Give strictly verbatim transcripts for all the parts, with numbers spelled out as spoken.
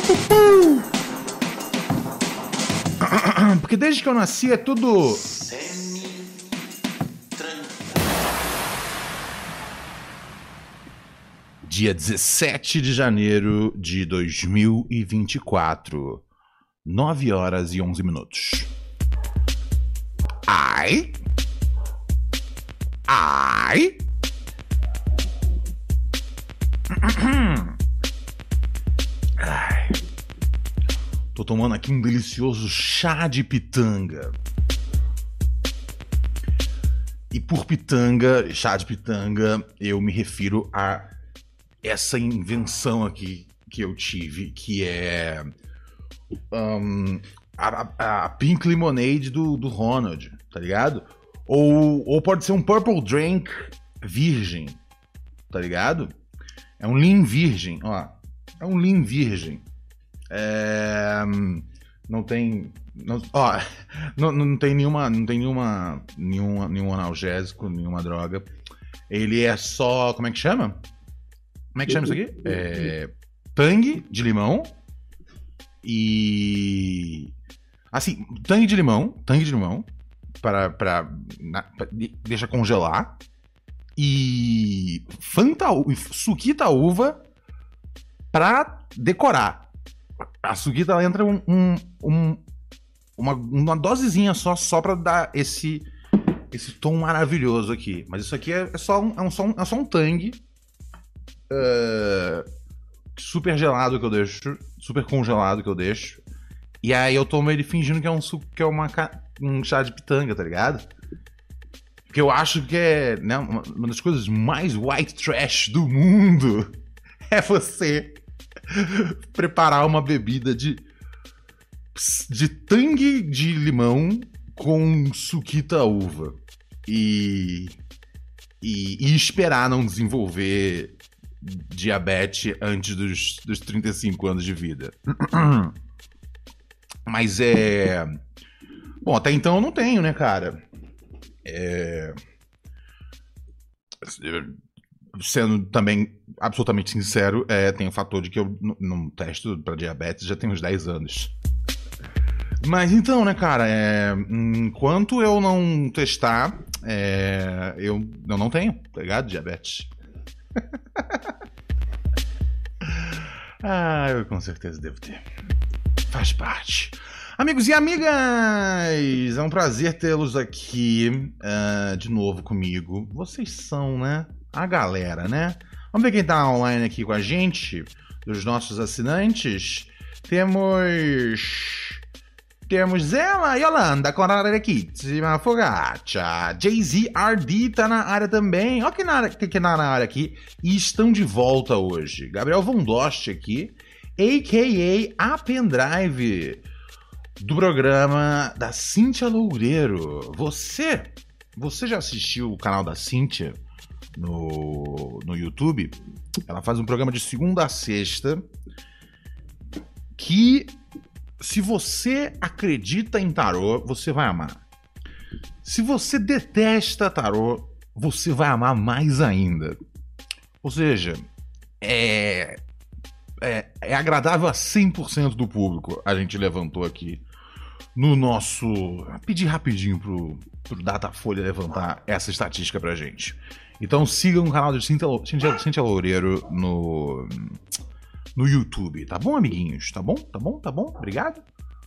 Porque desde que eu nasci é tudo... Dia dezessete de janeiro de dois mil e vinte e quatro, nove horas e onze minutos. Ai. Ai. Ai. Tô tomando aqui um delicioso chá de pitanga. E por pitanga, chá de pitanga, eu me refiro a essa invenção aqui que eu tive, que é um, a, a Pink Lemonade do, do Ronald, tá ligado? Ou, ou pode ser um Purple Drink virgem, tá ligado? É um Lean virgem, ó. É um Lean virgem. É, não tem... Não, ó, não, não tem nenhuma, não tem nenhuma, nenhuma, nenhum analgésico, nenhuma droga. Ele é só... Como é que chama? Como é que chama isso aqui? É, tangue de limão e... Assim, tangue de limão, tangue de limão, para, para, na, para deixa congelar. E Fanta, suquita uva para decorar. A suquita entra um, um, um, uma, uma dosezinha só, só para dar esse, esse tom maravilhoso aqui. Mas isso aqui é, é, só, um, é, um, só, um, é só um tangue. Uh, super gelado que eu deixo, super congelado que eu deixo, e aí eu tomo ele fingindo que é um suco, que é uma, um chá de pitanga, tá ligado? Porque eu acho que é, né, uma, uma das coisas mais white trash do mundo é você preparar uma bebida de de tangue de limão com suquita uva e, e, e esperar não desenvolver diabetes antes dos, dos trinta e cinco anos de vida. Mas é... Bom, até então eu não tenho, né, cara? É... Sendo também absolutamente sincero, é, tem o fator de que eu n- não testo pra diabetes já tem uns dez anos. Mas então, né, cara, é... enquanto eu não testar, é... eu, eu não tenho, tá ligado? Diabetes. Ah, eu com certeza devo ter. Faz parte. Amigos e amigas, é um prazer tê-los aqui uh, de novo comigo. Vocês são, né? A galera, né? Vamos ver quem tá online aqui com a gente, dos nossos assinantes. Temos... Temos ela, Yolanda, Corarequíssima, Fogaccia, Jay-Z R D tá na área também. Olha quem na, que na área aqui. E estão de volta hoje. Gabriel Von Dost aqui, a k a a Pendrive, do programa da Cíntia Loureiro. Você, você já assistiu o canal da Cíntia no, no YouTube? Ela faz um programa de segunda a sexta que... Se você acredita em tarô, você vai amar. Se você detesta tarô, você vai amar mais ainda. Ou seja, é, é, é agradável a cem por cento do público. A gente levantou aqui no nosso... Pedir rapidinho pro, pro Datafolha levantar essa estatística pra gente. Então sigam o canal de Cíntia, Cíntia, Cíntia Loureiro no... no YouTube, tá bom, amiguinhos? Tá bom? Tá bom? Tá bom? Obrigado.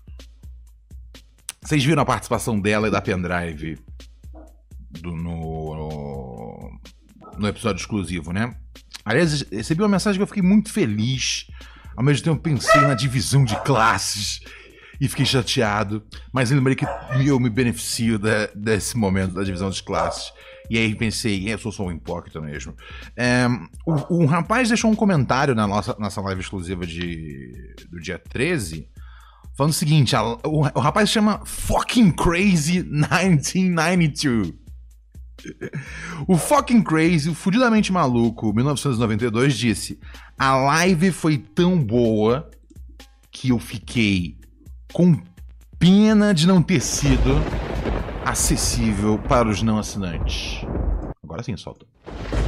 Vocês viram a participação dela e da Pendrive do, no, no episódio exclusivo, né? Aliás, recebi uma mensagem que eu fiquei muito feliz. Ao mesmo tempo pensei na divisão de classes e fiquei chateado. Mas lembrei que eu me beneficio da, desse momento da divisão de classes. E aí pensei, eu sou só um hipócrita mesmo. É, o, um rapaz deixou um comentário na nossa, nossa live exclusiva de, do dia treze, falando o seguinte, a, o, o rapaz chama Fucking Crazy mil novecentos e noventa e dois. O Fucking Crazy, o fudidamente maluco, mil novecentos e noventa e dois, disse: a live foi tão boa que eu fiquei com pena de não ter sido acessível para os não assinantes. Agora sim, solta.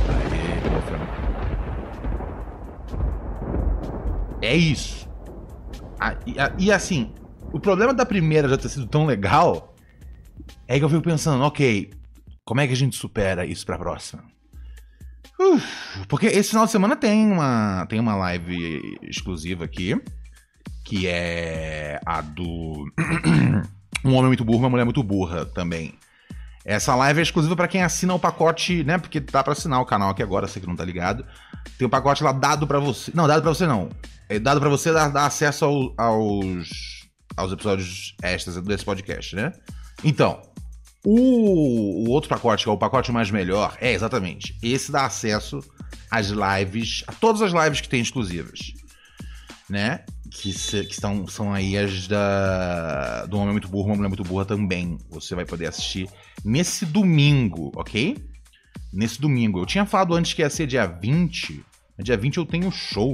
Aê, é isso. a, e, a, e assim, o problema da primeira já ter sido tão legal é que eu fico pensando, ok, como é que a gente supera isso pra próxima? Uf, porque esse final de semana tem uma, tem uma live exclusiva aqui, que é a do Um Homem Muito Burro, Uma Mulher Muito Burra também. Essa live é exclusiva pra quem assina o pacote, né? Porque dá pra assinar o canal aqui agora, você que não tá ligado. Tem um pacote lá dado pra você. Não, dado pra você não. É dado pra você dar, dar acesso ao, aos, aos episódios extras desse podcast, né? Então, o, o outro pacote, que é o pacote mais melhor, é exatamente. Esse dá acesso às lives, a todas as lives que tem exclusivas, né? Que, se, que estão, são aí as da do Homem Muito Burro, Uma Mulher Muito Burra também. Você vai poder assistir nesse domingo, ok? Nesse domingo. Eu tinha falado antes que ia ser dia vinte. Dia vinte eu tenho show.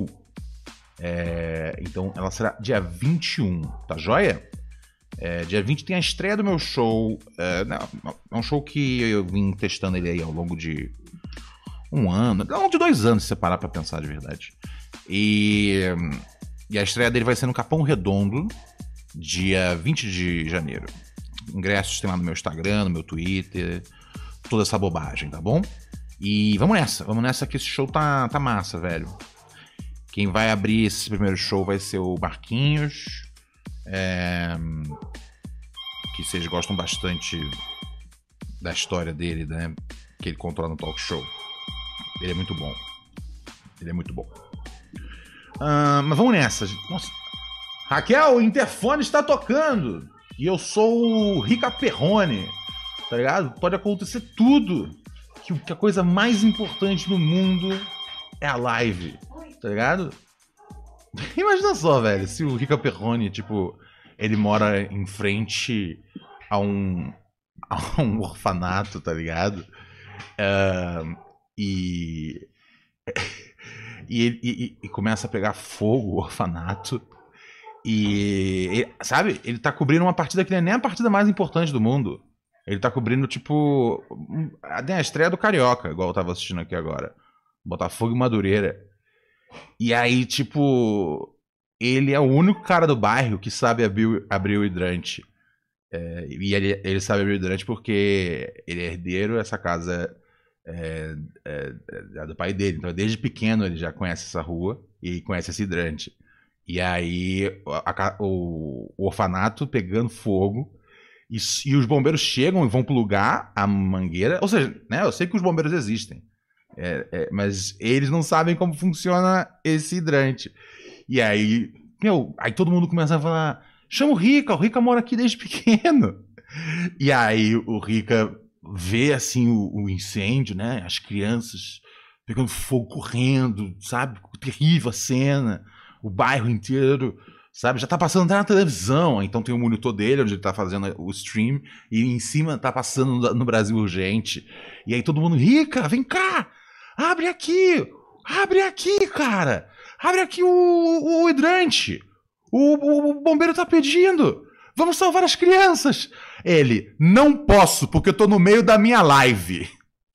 É, então ela será dia vinte e um, tá joia? É, dia vinte tem a estreia do meu show. É, não, é um show que eu vim testando ele aí ao longo de um ano. Não, de dois anos, se você parar pra pensar de verdade. E... E a estreia dele vai ser no Capão Redondo, dia vinte de janeiro. Ingressos tem lá no meu Instagram, no meu Twitter, toda essa bobagem, tá bom? E vamos nessa, vamos nessa que esse show tá, tá massa, velho. Quem vai abrir esse primeiro show vai ser o Marquinhos, é... que vocês gostam bastante da história dele, né? Que ele controla no talk show. Ele é muito bom. Ele é muito bom. Uh, mas vamos nessa. Nossa. Raquel, o interfone está tocando. E eu sou o Rica Perrone. Tá ligado? Pode acontecer tudo. Que, que a coisa mais importante no mundo é a live. Tá ligado? Imagina só, velho. Se o Rica Perrone, tipo, ele mora em frente a um, a um orfanato, tá ligado? Uh, e... E, ele, e, e começa a pegar fogo o orfanato. E, e, sabe, ele tá cobrindo uma partida que não é nem a partida mais importante do mundo. Ele tá cobrindo, tipo, a estreia do Carioca, igual eu tava assistindo aqui agora. Botafogo e Madureira. E aí, tipo, ele é o único cara do bairro que sabe abrir, abrir o hidrante. É, e ele, ele sabe abrir o hidrante porque ele é herdeiro, essa casa... É, é, é do pai dele, então desde pequeno ele já conhece essa rua e conhece esse hidrante. E aí a, a, o, o orfanato pegando fogo e, e os bombeiros chegam e vão plugar a mangueira. Ou seja, né, eu sei que os bombeiros existem, é, é, mas eles não sabem como funciona esse hidrante. E aí, meu, aí todo mundo começa a falar: chama o Rica, o Rica mora aqui desde pequeno. E aí o Rica vê assim o, o incêndio, né? As crianças pegando fogo, correndo, sabe? Terrível a cena, o bairro inteiro, sabe? Já tá passando até na televisão, então tem o monitor dele onde ele tá fazendo o stream e em cima tá passando no Brasil Urgente. E aí todo mundo: Rica, vem cá, abre aqui, abre aqui, cara, abre aqui o, o, o hidrante, o, o, o bombeiro tá pedindo. Vamos salvar as crianças! Ele: não posso, porque eu tô no meio da minha live.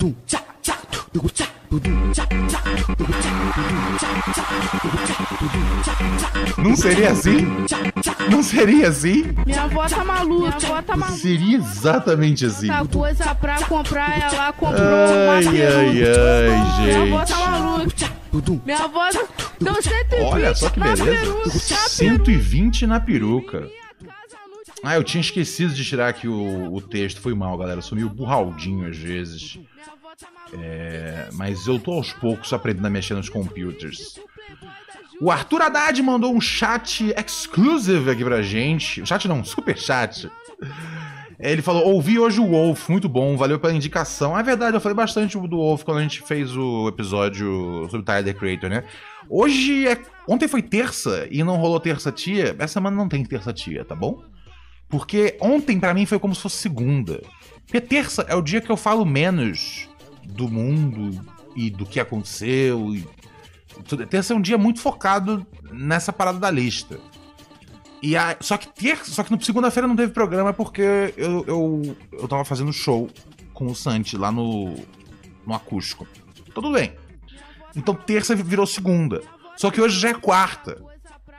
Não seria assim? Não seria assim? Minha avó tá maluca, minha avó tá maluca. Seria exatamente assim. Essa coisa pra comprar, ela comprou ai, uma ai, ai, gente. Minha avó tá maluca. Minha avó deu cento e vinte. Olha só que beleza. Peruca, cento e vinte na peruca. Ah, eu tinha esquecido de tirar aqui o, o texto. Foi mal, galera. Eu sou meio burraldinho às vezes. É, mas eu tô aos poucos aprendendo a mexer nos computers. O Arthur Haddad mandou um chat exclusive aqui pra gente. Chat não, super chat. Ele falou: ouvi hoje o Wolf, muito bom, valeu pela indicação. É verdade, eu falei bastante do Wolf quando a gente fez o episódio sobre o Tyler, the Creator, né? Hoje é... Ontem foi terça e não rolou terça-tia. Essa semana não tem terça-tia, tá bom? Porque ontem pra mim foi como se fosse segunda. Porque terça é o dia que eu falo menos do mundo e do que aconteceu. E... Terça é um dia muito focado nessa parada da lista. E a... Só que terça, só que no segunda-feira não teve programa porque eu, eu, eu tava fazendo show com o Santi lá no, no acústico. Tudo bem. Então terça virou segunda. Só que hoje já é quarta.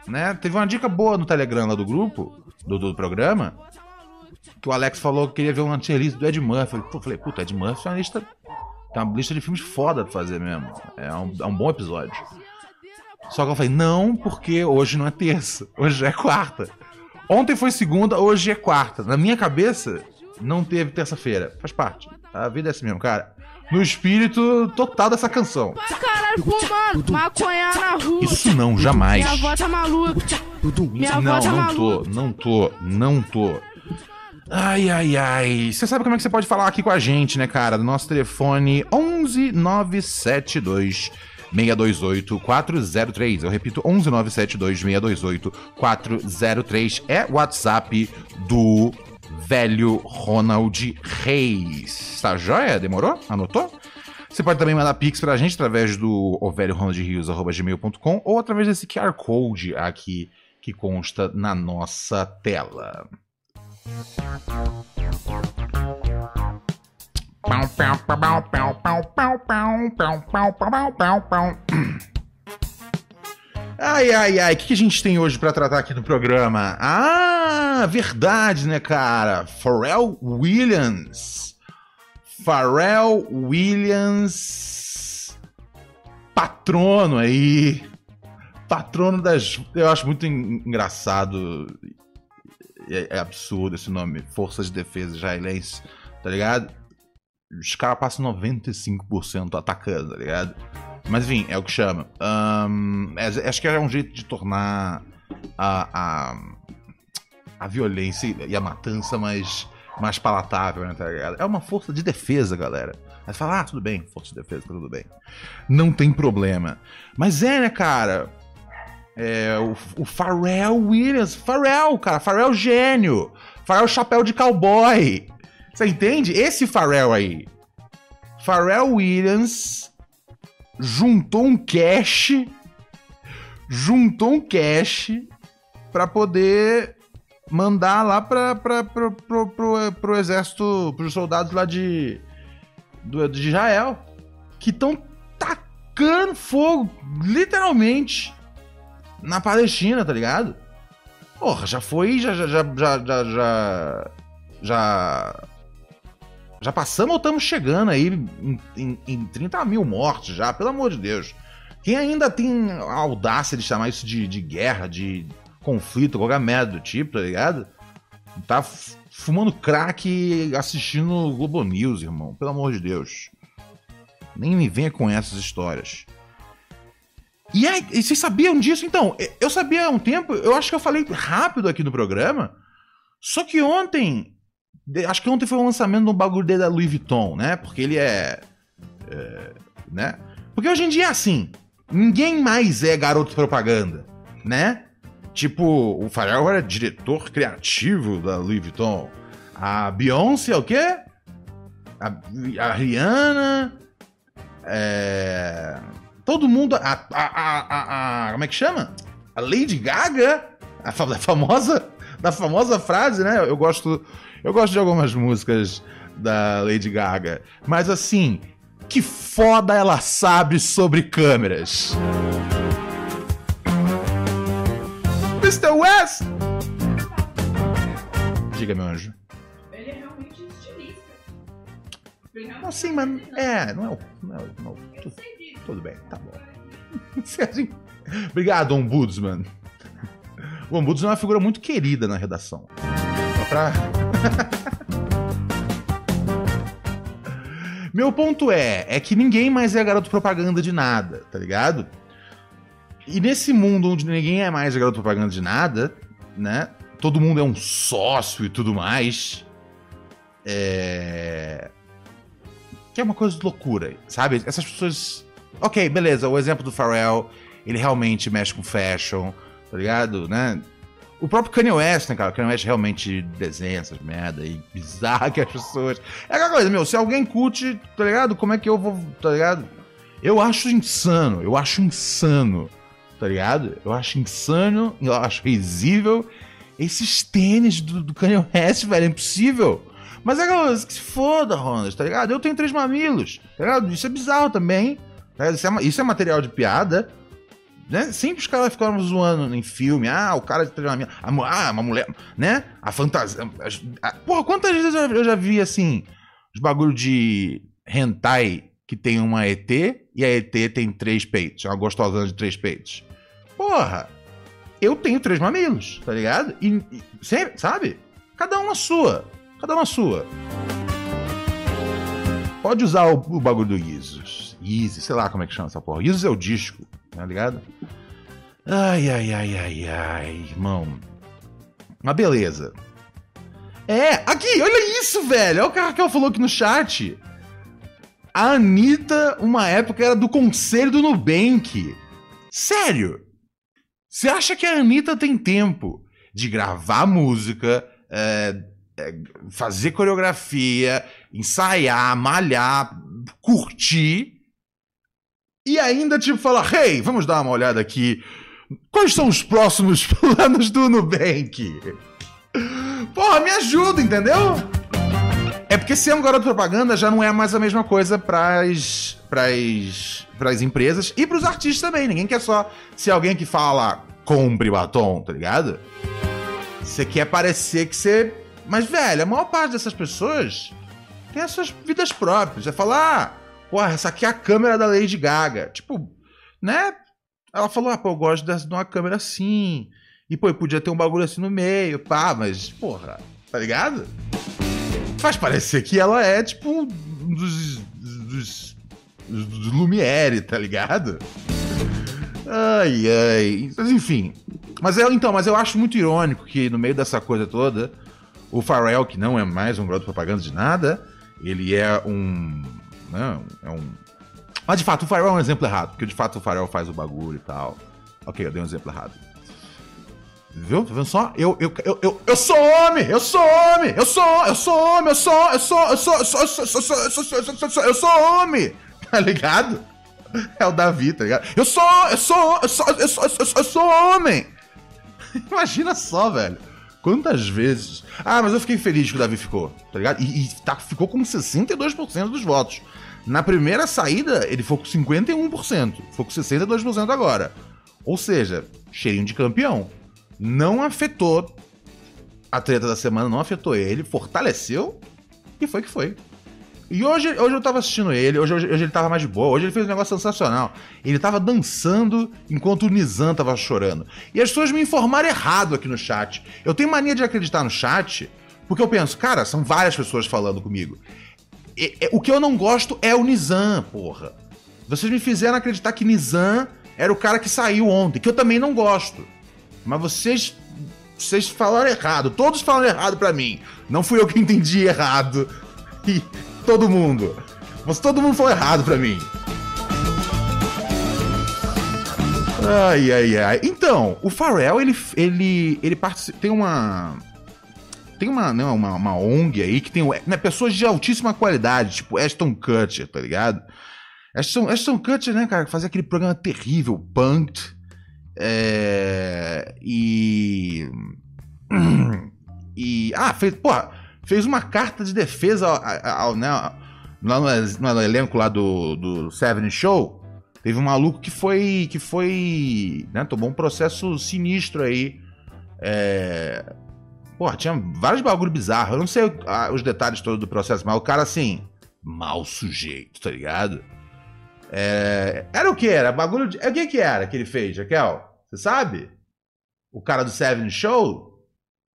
né? Teve uma dica boa no Telegram lá do grupo, do, do programa, que o Alex falou que queria ver uma tier list do Ed Murphy. Eu falei, puta, Ed Murphy é uma lista... Tem uma lista de filmes foda pra fazer mesmo. É um, é um bom episódio. Só que eu falei, não, porque hoje não é terça, hoje é quarta. Ontem foi segunda, hoje é quarta. Na minha cabeça, não teve terça-feira. Faz parte. A vida é assim mesmo, cara. No espírito total dessa canção. Caralho, fumando, maconha na rua. Isso não, jamais. Minha avó tá maluca. Minha Não, avó tá não maluca. tô, não tô, não tô. Ai, ai, ai. Você sabe como é que você pode falar aqui com a gente, né, cara? Do nosso telefone onze nove sete dois seis dois oito quatro zero três. Eu repito, onze nove sete dois seis dois oito quatro zero três. É o WhatsApp do velho Ronald Reis. Tá joia? Demorou? Anotou? Você pode também mandar pix pra gente através do ovelhoronaldrios arroba gmail ponto com ou através desse Q R Code aqui que consta na nossa tela. Ai, ai, ai, o que, que a gente tem hoje pra tratar aqui no programa? Ah, verdade, né, cara? Pharrell Williams. Pharrell Williams, patrono aí. Patrono das... Eu acho muito engraçado... É, é absurdo esse nome, Forças de Defesa Israelense, tá ligado? Os caras passam noventa e cinco por cento atacando, tá ligado? Mas enfim, é o que chama. Um, é, acho que é um jeito de tornar a, a, a violência e a matança mais, mais palatável, né, tá ligado? É uma força de defesa, galera. Aí você fala, ah, tudo bem, força de defesa, tudo bem. Não tem problema. Mas é, né, cara... É, o, o Pharrell Williams, Pharrell, cara, Pharrell gênio, Pharrell chapéu de cowboy, você entende? Esse Pharrell aí, Pharrell Williams juntou um cash, juntou um cash pra poder mandar lá pra, pra, pra, pro, pro, pro exército, pros soldados lá de, do, de Israel, que estão tacando fogo, literalmente, na Palestina, tá ligado? Porra, já foi, já, já, já, já, já, já, já passamos ou estamos chegando aí em, em, em trinta mil mortes já, pelo amor de Deus. Quem ainda tem a audácia de chamar isso de, de guerra, de conflito, qualquer merda do tipo, tá ligado? Tá fumando crack e assistindo Globo News, irmão, pelo amor de Deus. Nem me venha com essas histórias. E, aí, e vocês sabiam disso? Então, eu sabia há um tempo, eu acho que eu falei rápido aqui no programa, só que ontem, acho que ontem foi o lançamento do bagulho dele da Louis Vuitton, né? Porque ele é, é... né? Porque hoje em dia é assim, ninguém mais é garoto propaganda, né? Tipo, o Pharrell era diretor criativo da Louis Vuitton. A Beyoncé é o quê? A, a Rihanna... É... Todo mundo... A, a, a, a, como é que chama? A Lady Gaga? A famosa... Da famosa frase, né? Eu gosto, eu gosto de algumas músicas da Lady Gaga. Mas assim, que foda ela sabe sobre câmeras. mister West! Diga, meu anjo. Ele é realmente estilista. Não, sim, mas... É, não é o... Não é o não, tudo, tudo bem, tá bom. Obrigado, Ombudsman. O Ombudsman é uma figura muito querida na redação. Só pra... Meu ponto é, é que ninguém mais é garoto propaganda de nada, tá ligado? E nesse mundo onde ninguém é mais garoto propaganda de nada, né? Todo mundo é um sócio e tudo mais. É... Que é uma coisa de loucura, sabe? Essas pessoas... Ok, beleza, o exemplo do Pharrell, ele realmente mexe com fashion, tá ligado, né? O próprio Kanye West, né, cara? O Kanye West realmente desenha essas merda e bizarra que as pessoas... É aquela coisa, meu, se alguém curte, tá ligado? Como é que eu vou, tá ligado? Eu acho insano, eu acho insano, tá ligado? Eu acho insano, eu acho risível esses tênis do, do Kanye West, velho, é impossível. Mas é aquela coisa, que se foda, Ronald, tá ligado? Eu tenho três mamilos, tá ligado? Isso é bizarro também, tá ligado? Isso é, isso é material de piada... né? Sempre os caras ficaram zoando em filme. Ah, o cara teve uma mina. Ah, uma mulher. Né? A fantasia. A, porra, quantas vezes eu já, eu já vi assim. Os bagulho de hentai que tem uma E T e a E T tem três peitos. É uma gostosana de três peitos. Porra. Eu tenho três mamilos, tá ligado? E, e sempre, sabe? Cada uma sua. Cada uma sua. Pode usar o, o bagulho do Yeezus. Yeezus, sei lá como é que chama essa porra. Yeezus é o disco, tá ligado? Ai, ai, ai, ai, ai, irmão. Mas beleza. É, aqui, olha isso, velho. Olha o que a Raquel falou aqui no chat. A Anitta, uma época, era do conselho do Nubank. Sério? Você acha que a Anitta tem tempo de gravar música, é, é, fazer coreografia, ensaiar, malhar, curtir e ainda, tipo, falar: hey, vamos dar uma olhada aqui. Quais são os próximos planos do Nubank? Porra, me ajuda, entendeu? É porque ser um garoto propaganda já não é mais a mesma coisa pras, pras, pras empresas e pros artistas também. Ninguém quer só ser alguém que fala compre batom, tá ligado? Você quer parecer que você... Mas, velho, a maior parte dessas pessoas tem as suas vidas próprias. Você fala, ah, porra, essa aqui é a câmera da Lady Gaga. Tipo, né? Ela falou, ah, pô, eu gosto de uma câmera assim. E, pô, podia ter um bagulho assim no meio, pá, mas, porra, tá ligado? Faz parecer que ela é, tipo, um dos, dos, dos Lumière, tá ligado? Ai, ai. Mas, enfim. Mas eu, então, mas eu acho muito irônico que no meio dessa coisa toda, o Pharrell, que não é mais um garoto propaganda de nada, ele é um... Não, é um... Mas, de fato, o Pharrell é um exemplo errado, porque, de fato, o Pharrell faz o bagulho e tal. Ok, eu dei um exemplo errado. Viu? Tá vendo só? Eu, eu, eu, eu, eu sou homem! Eu sou homem! Eu sou, eu sou homem! Eu sou, eu sou, eu sou, eu sou, eu sou, eu sou, eu sou, eu sou, eu sou, eu sou homem! Tá ligado? É o Davi, tá ligado? Eu sou, eu sou, eu sou, eu sou, eu sou, eu sou homem! Imagina só, velho. Quantas vezes... Ah, mas eu fiquei feliz que o Davi ficou, tá ligado? E, e tá, ficou com sessenta e dois por cento dos votos. Na primeira saída, ele ficou com cinquenta e um por cento. Ficou com sessenta e dois por cento agora. Ou seja, cheirinho de campeão. Não afetou a treta da semana, não afetou ele, fortaleceu e foi que foi. E hoje, hoje eu tava assistindo ele, hoje, hoje, hoje ele tava mais de boa, hoje ele fez um negócio sensacional. Ele tava dançando enquanto o Nizam tava chorando. E as pessoas me informaram errado aqui no chat. Eu tenho mania de acreditar no chat, porque eu penso, cara, são várias pessoas falando comigo. E, e, o que eu não gosto é o Nizam, porra. Vocês me fizeram acreditar que Nizam era o cara que saiu ontem, que eu também não gosto. Mas vocês, vocês falaram errado. Todos falaram errado pra mim. Não fui eu que entendi errado. E todo mundo. Mas todo mundo falou errado pra mim. Ai, ai, ai. Então, o Pharrell, ele, ele, ele participa, tem uma... Tem uma, né, uma, uma O N G aí que tem, né, pessoas de altíssima qualidade, tipo Ashton Kutcher, tá ligado? Ashton, Ashton Kutcher, né, cara, fazia aquele programa terrível, Punk'd. É, e, e ah, fez, porra, fez uma carta de defesa ao, ao, ao, né, lá no, no elenco lá do, do Seven Show. Teve um maluco que foi que foi, né, tomou um processo sinistro aí. É, porra, tinha vários bagulho bizarros. Eu não sei ah, os detalhes todos do processo, mas o cara assim, mau sujeito, tá ligado? É, era o que? Era bagulho de... O que que era que ele fez, Raquel? Você sabe? O cara do Seven Show?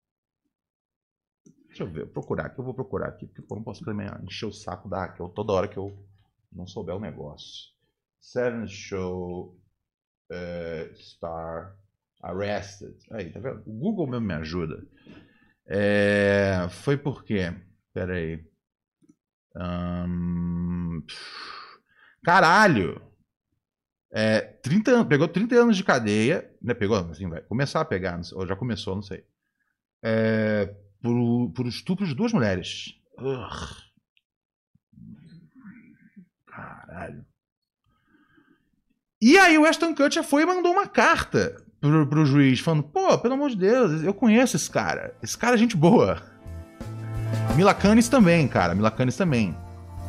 Deixa eu ver, vou procurar aqui, eu vou procurar aqui, porque eu não posso também encher o saco da Raquel toda hora que eu não souber o negócio. Seven Show uh, Star Arrested. Aí, tá vendo? O Google mesmo me ajuda. É, foi por quê? Pera aí. Um... Caralho! É, trinta anos, pegou trinta anos de cadeia, né? Pegou, assim, vai começar a pegar, não sei, ou já começou, não sei. É, por, por estupro de duas mulheres. Ugh. Caralho. E aí o Ashton Kutcher foi e mandou uma carta pro, pro juiz, falando, pô, pelo amor de Deus, eu conheço esse cara. Esse cara é gente boa. Mila Kunis também, cara. Mila Kunis também.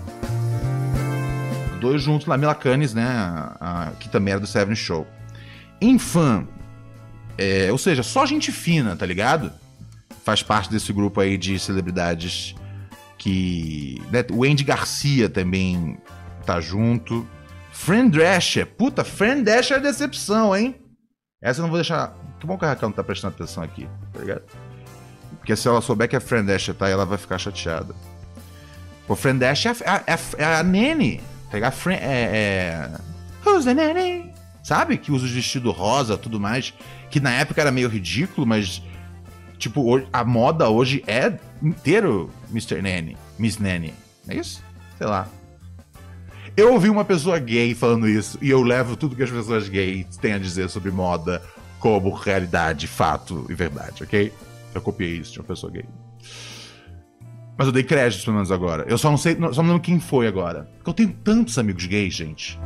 Dois juntos lá, Mila Kunis, né? A, a, que também era do Seven Show. Enfan. É, ou seja, só gente fina, tá ligado? Faz parte desse grupo aí de celebridades que... Né? O Andy Garcia também tá junto. Fran Drescher. Puta, Fran Drescher é decepção, hein? Essa eu não vou deixar... Que bom que a Raquel não tá prestando atenção aqui, tá ligado? Porque se ela souber que a Fran Drescher tá aí, ela vai ficar chateada. Pô, Fran Drescher é a, é a, é a Nene, tá ligado? Fran, é, é... Who's the Nene? Sabe? Que usa o vestido rosa e tudo mais. Que na época era meio ridículo, mas... Tipo, hoje, a moda hoje é inteiro mister Nene. Miss Nene. É isso? Sei lá. Eu ouvi uma pessoa gay falando isso, e eu levo tudo que as pessoas gays têm a dizer sobre moda como realidade, fato e verdade, ok? Eu copiei isso de uma pessoa gay. Mas eu dei crédito, pelo menos agora. Eu só não sei, só não lembro quem foi agora. Porque eu tenho tantos amigos gays, gente,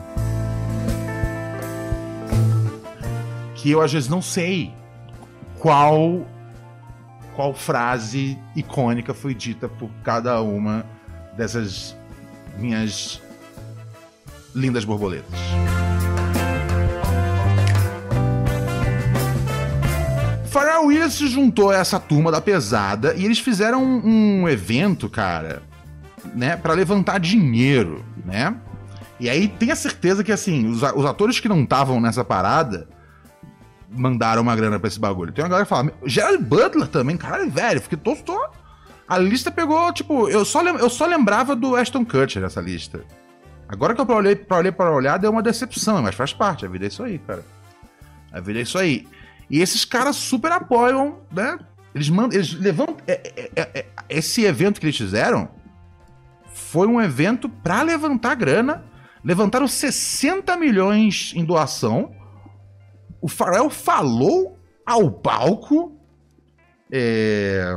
que eu às vezes não sei qual, qual frase icônica foi dita por cada uma dessas minhas lindas borboletas. Pharrell Williams se juntou a essa turma da pesada e eles fizeram um, um evento, cara, né, pra levantar dinheiro, né? E aí tenha certeza que, assim, os, os atores que não estavam nessa parada mandaram uma grana pra esse bagulho. Tem uma galera que fala, Gerald Butler também, caralho, velho, fiquei tô, tô... A lista pegou, tipo, eu só, lem... eu só lembrava do Ashton Kutcher nessa lista. Agora que eu olhei pra olhar, pra olhar, deu uma decepção, mas faz parte, a vida é isso aí, cara. A vida é isso aí. E esses caras super apoiam, né? Eles mandam, eles levantam... É, é, é, esse evento que eles fizeram foi um evento pra levantar grana. Levantaram sessenta milhões em doação. O Pharrell falou ao palco. É...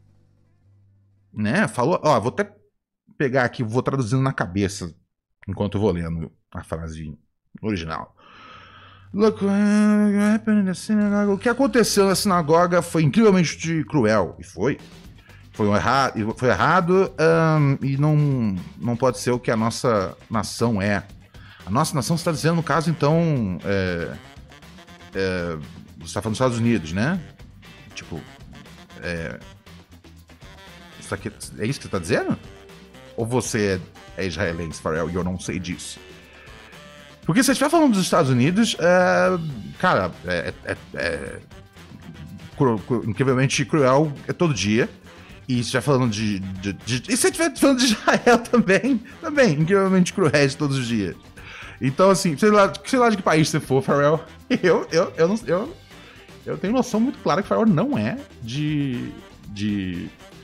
Né? Falou... Ó, vou até pegar aqui, vou traduzindo na cabeça enquanto eu vou lendo a frase original. Look, what happened in the synagogue? O que aconteceu na sinagoga foi incrivelmente cruel. E foi. Foi, um erra... foi errado um, e não, não pode ser o que a nossa nação é. A nossa nação, você está dizendo, no caso, então... É... É... Você está falando dos Estados Unidos, né? Tipo... É... Isso aqui... é isso que você está dizendo? Ou você é israelense, Pharrell, e eu não sei disso? Porque se você estiver falando dos Estados Unidos, é, cara, é, é, é cru, cru, incrivelmente cruel é todo dia. E se estiver falando de, de, de... E se você estiver falando de Israel também, também, incrivelmente cruéis todos os dias. Então, assim, sei lá, sei lá de que país você for, Pharrell, eu, eu, eu, não, eu, eu tenho noção muito clara que Pharrell não é de... de...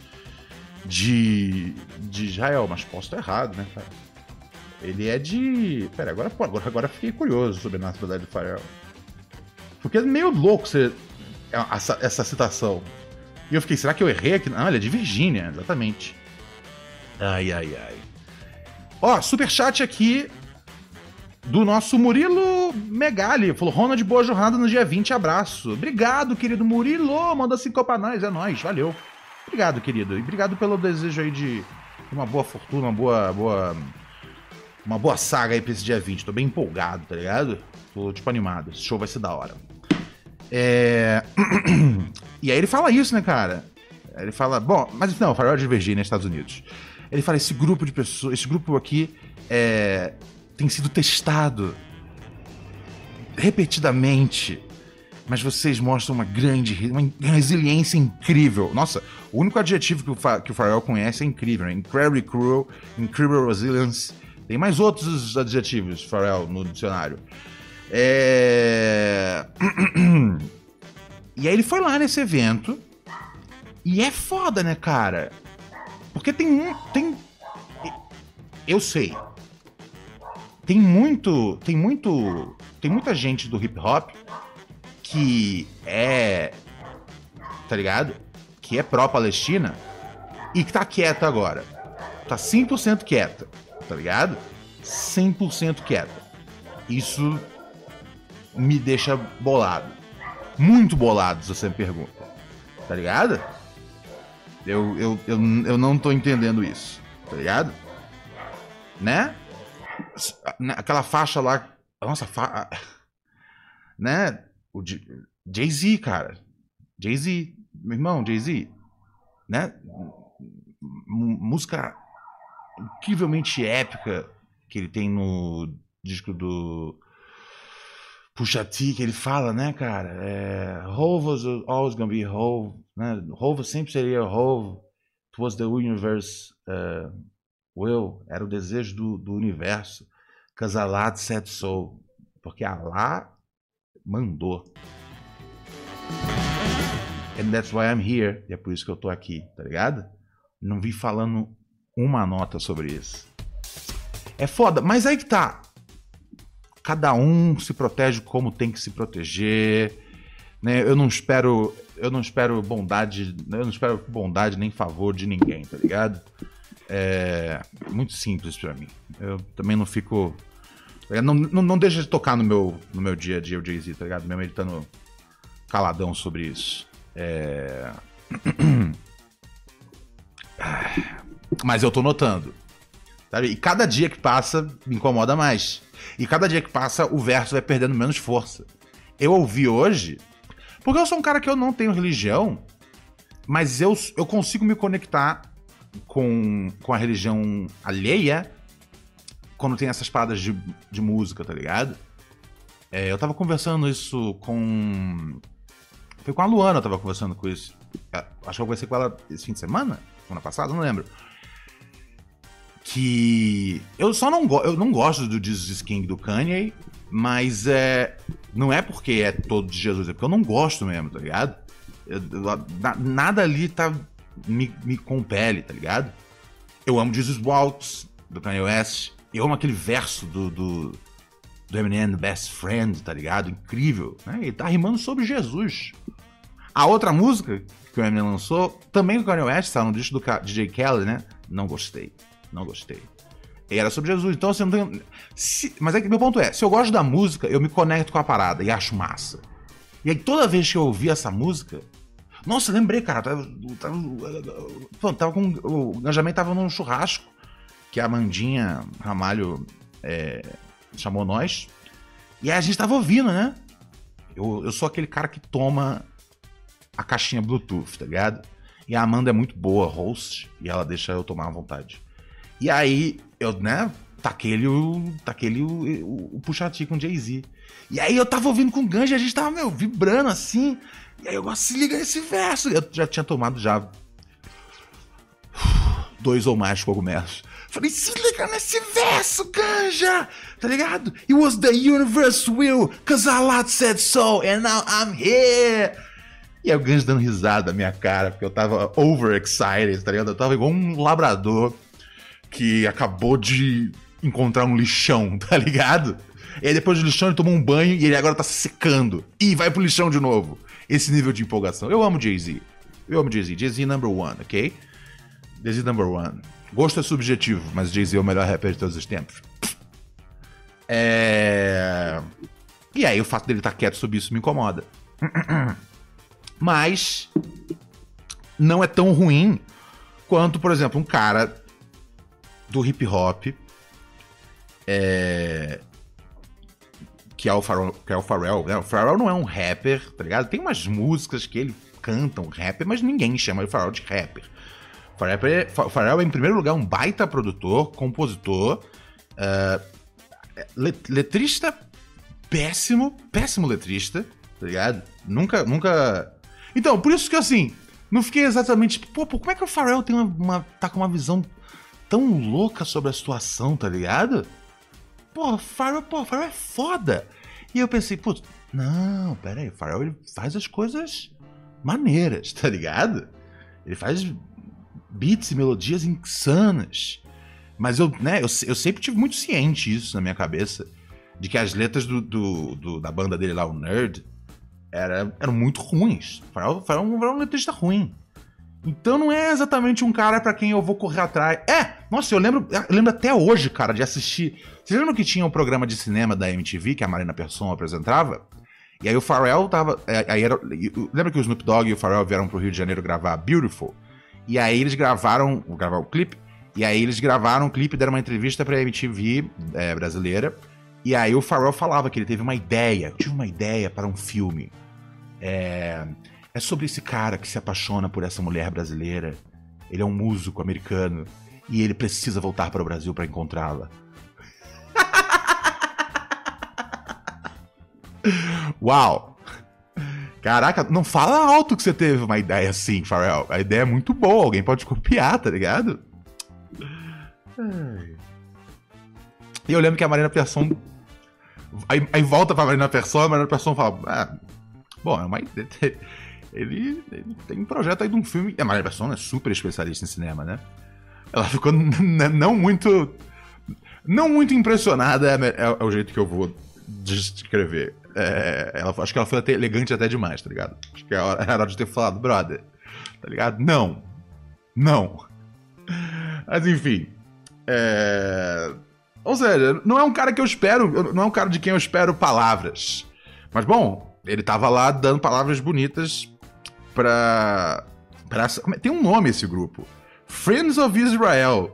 de... de Israel, mas posso estar errado, né, cara? Ele é de... Pera, agora, agora, agora fiquei curioso sobre a nacionalidade do Pharrell. Porque é meio louco ser essa, essa citação. E eu fiquei, será que eu errei aqui? Não, ele é de Virgínia, exatamente. Ai, ai, ai. Ó, superchat aqui do nosso Murilo Megali. Falou, Ronald, boa jornada no dia vinte, abraço. Obrigado, querido Murilo. Manda cinco pra nós, é nóis, valeu. Obrigado, querido. E obrigado pelo desejo aí de uma boa fortuna, uma boa... boa... Uma boa saga aí pra esse dia vinte. Tô bem empolgado, tá ligado? Tô, tipo, animado. Esse show vai ser da hora. É... E aí ele fala isso, né, cara? Ele fala... Bom, mas não, Pharrell de Virgínia, Estados Unidos. Ele fala, esse grupo de pessoas... Esse grupo aqui é... tem sido testado repetidamente. Mas vocês mostram uma grande... Uma resiliência incrível. Nossa, o único adjetivo que o, Fa... que o Pharrell conhece é incrível. Né? Incredibly cruel, incredible resilience... Tem mais outros adjetivos, Pharrell, no dicionário. É... E aí ele foi lá nesse evento. E é foda, né, cara? Porque tem um... Tem... Eu sei. Tem muito... Tem muito... Tem muita gente do hip hop que é... Tá ligado? Que é pró-Palestina e que tá quieta agora. Tá cem por cento quieta. Tá ligado? cem por cento quieta. Isso me deixa bolado. Muito bolado, se você me pergunta. Tá ligado? Eu, eu, eu, eu não tô entendendo isso. Tá ligado? Né? Aquela faixa lá... Nossa, fa... né? O Jay-Z, cara. Jay-Z, meu irmão, Jay-Z, né? M- música incrivelmente épica que ele tem no disco do Pusha T, que ele fala, né, cara? É, Hove was always gonna be Hove, né? Hove sempre seria Hove. It was the universe uh, will. Era o desejo do, do universo. Cause Allah said so. Porque Allah mandou. And that's why I'm here. E é por isso que eu tô aqui, tá ligado? Não vi falando uma nota sobre isso. É foda, mas aí que tá. Cada um se protege como tem que se proteger, né? Eu não espero, eu não espero bondade, eu não espero bondade nem favor de ninguém, tá ligado? É muito simples pra mim. Eu também não fico, não, não, não deixa de tocar no meu, no meu dia a dia o Jay-Z, tá ligado? Mesmo ele estando caladão sobre isso. É... Mas eu tô notando, sabe? E cada dia que passa me incomoda mais. E cada dia que passa, o verso vai perdendo menos força. Eu ouvi hoje, porque eu sou um cara que eu não tenho religião, mas eu, eu consigo me conectar com, com a religião alheia quando tem essas paradas de, de música, tá ligado? É, eu tava conversando isso com... Foi com a Luana, eu tava conversando com isso. Acho que eu conversei com ela esse fim de semana? Semana passada? Não lembro. Que eu só não, go eu não gosto do Jesus is King do Kanye, mas é, não é porque é todo de Jesus, é porque eu não gosto mesmo, tá ligado? Eu, na, nada ali tá, me, me compele, tá ligado? Eu amo Jesus Walks, do Kanye West, eu amo aquele verso do, do, do Eminem, Best Friend, tá ligado? Incrível, né? Ele tá rimando sobre Jesus. A outra música que o Eminem lançou, também do Kanye West, tá no disco do D J Khaled, né? Não gostei. Não gostei. E era sobre Jesus. Então, assim, eu não tenho... Se... Mas é que meu ponto é, se eu gosto da música, eu me conecto com a parada e acho massa. E aí, toda vez que eu ouvi essa música... Nossa, lembrei, cara. Tava, tava, Pô, tava com... O Ganjamin tava num churrasco que a Amandinha Ramalho é... chamou nós. E aí a gente tava ouvindo, né? Eu, eu sou aquele cara que toma a caixinha Bluetooth, tá ligado? E a Amanda é muito boa, host, e ela deixa eu tomar à vontade. E aí, eu, né, taquei ele o, taquei ele o, o, o Pusha T com o Jay-Z. E aí eu tava ouvindo com o Ganja e a gente tava, meu, vibrando assim. E aí eu gosto, se liga nesse verso. Eu já tinha tomado já dois ou mais cogumelos. Falei, se liga nesse verso, Ganja! Tá ligado? It was the universe will, cause Allah said so, and now I'm here. E aí o Ganja dando risada na minha cara, porque eu tava overexcited, tá ligado? Eu tava igual um labrador que acabou de encontrar um lixão, tá ligado? E aí depois do lixão ele tomou um banho e ele agora tá se secando. E vai pro lixão de novo. Esse nível de empolgação. Eu amo Jay-Z. Eu amo Jay-Z. Jay-Z number one, ok? Jay-Z number one. Gosto é subjetivo, mas Jay-Z é o melhor rapper de todos os tempos. É... E aí o fato dele estar quieto sobre isso me incomoda. Mas não é tão ruim quanto, por exemplo, um cara do hip hop é... que é o Pharrell, que é o Pharrell, né? O Pharrell não é um rapper, tá ligado? Tem umas músicas que ele canta um rapper, mas ninguém chama o Pharrell de rapper. O Pharrell é, o Pharrell é, em primeiro lugar, um baita produtor, compositor, uh, letrista péssimo, péssimo letrista, tá ligado? Nunca, nunca... Então, por isso que, assim, não fiquei exatamente... Pô, pô como é que o Pharrell tem uma, uma, tá com uma visão tão louca sobre a situação, tá ligado? Pô, o Pharrell, pô, o Pharrell é foda. E eu pensei, putz, não, pera aí, o Pharrell ele faz as coisas maneiras, tá ligado? Ele faz beats e melodias insanas. Mas eu, né, eu, eu sempre tive muito ciente isso na minha cabeça, de que as letras do, do, do, da banda dele lá, o Nerd, era, eram muito ruins. O Pharrell, Pharrell era um letrista ruim. Então não é exatamente um cara pra quem eu vou correr atrás. É! Nossa, eu lembro, eu lembro até hoje, cara, de assistir... Vocês lembram que tinha um programa de cinema da M T V que a Marina Persson apresentava? E aí o Pharrell tava... Aí era, lembra que o Snoop Dogg e o Pharrell vieram pro Rio de Janeiro gravar Beautiful? E aí eles gravaram... Vou gravar o clipe. E aí eles gravaram o clipe, deram uma entrevista pra M T V é, brasileira. E aí o Pharrell falava que ele teve uma ideia, tive uma ideia para um filme. É, é sobre esse cara que se apaixona por essa mulher brasileira. Ele é um músico americano e ele precisa voltar para o Brasil para encontrá-la. Uau! Caraca, não fala alto que você teve uma ideia assim, Pharrell. A ideia é muito boa, alguém pode copiar, tá ligado? E eu lembro que a Marina Persson... Aí, aí volta pra Marina Persson, a Marina Persson fala... Ah, bom, é uma ideia... Ele, ele tem um projeto aí de um filme... A Marina Persson é super especialista em cinema, né? Ela ficou n- não muito... Não muito impressionada, é, é o jeito que eu vou descrever. É, ela, acho que ela foi até elegante até demais, tá ligado? Acho que era hora de ter falado, brother, tá ligado? Não. Não. Mas enfim. É... Ou seja, não é um cara que eu espero, não é um cara de quem eu espero palavras. Mas bom, ele tava lá dando palavras bonitas pra... pra... Tem um nome esse grupo. Friends of Israel.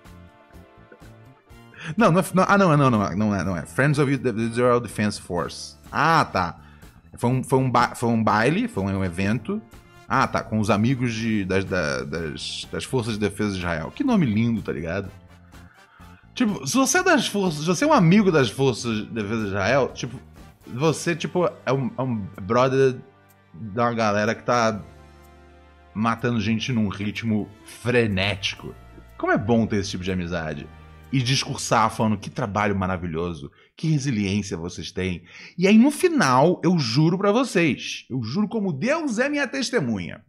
Não, não, é, não, ah, não, não, não, não é, não é. Friends of Israel Defense Force. Ah, tá. Foi um, foi um, ba- foi um baile, foi um evento. Ah, tá, com os amigos de, das, da- das, das Forças de Defesa de Israel. Que nome lindo, tá ligado? Tipo, se você é das forças, se você é um amigo das Forças de Defesa de Israel, tipo, você, tipo, é um, é um brother de uma galera que tá matando gente num ritmo frenético. Como é bom ter esse tipo de amizade. E discursar falando que trabalho maravilhoso, que resiliência vocês têm. E aí no final, eu juro pra vocês, eu juro como Deus é minha testemunha.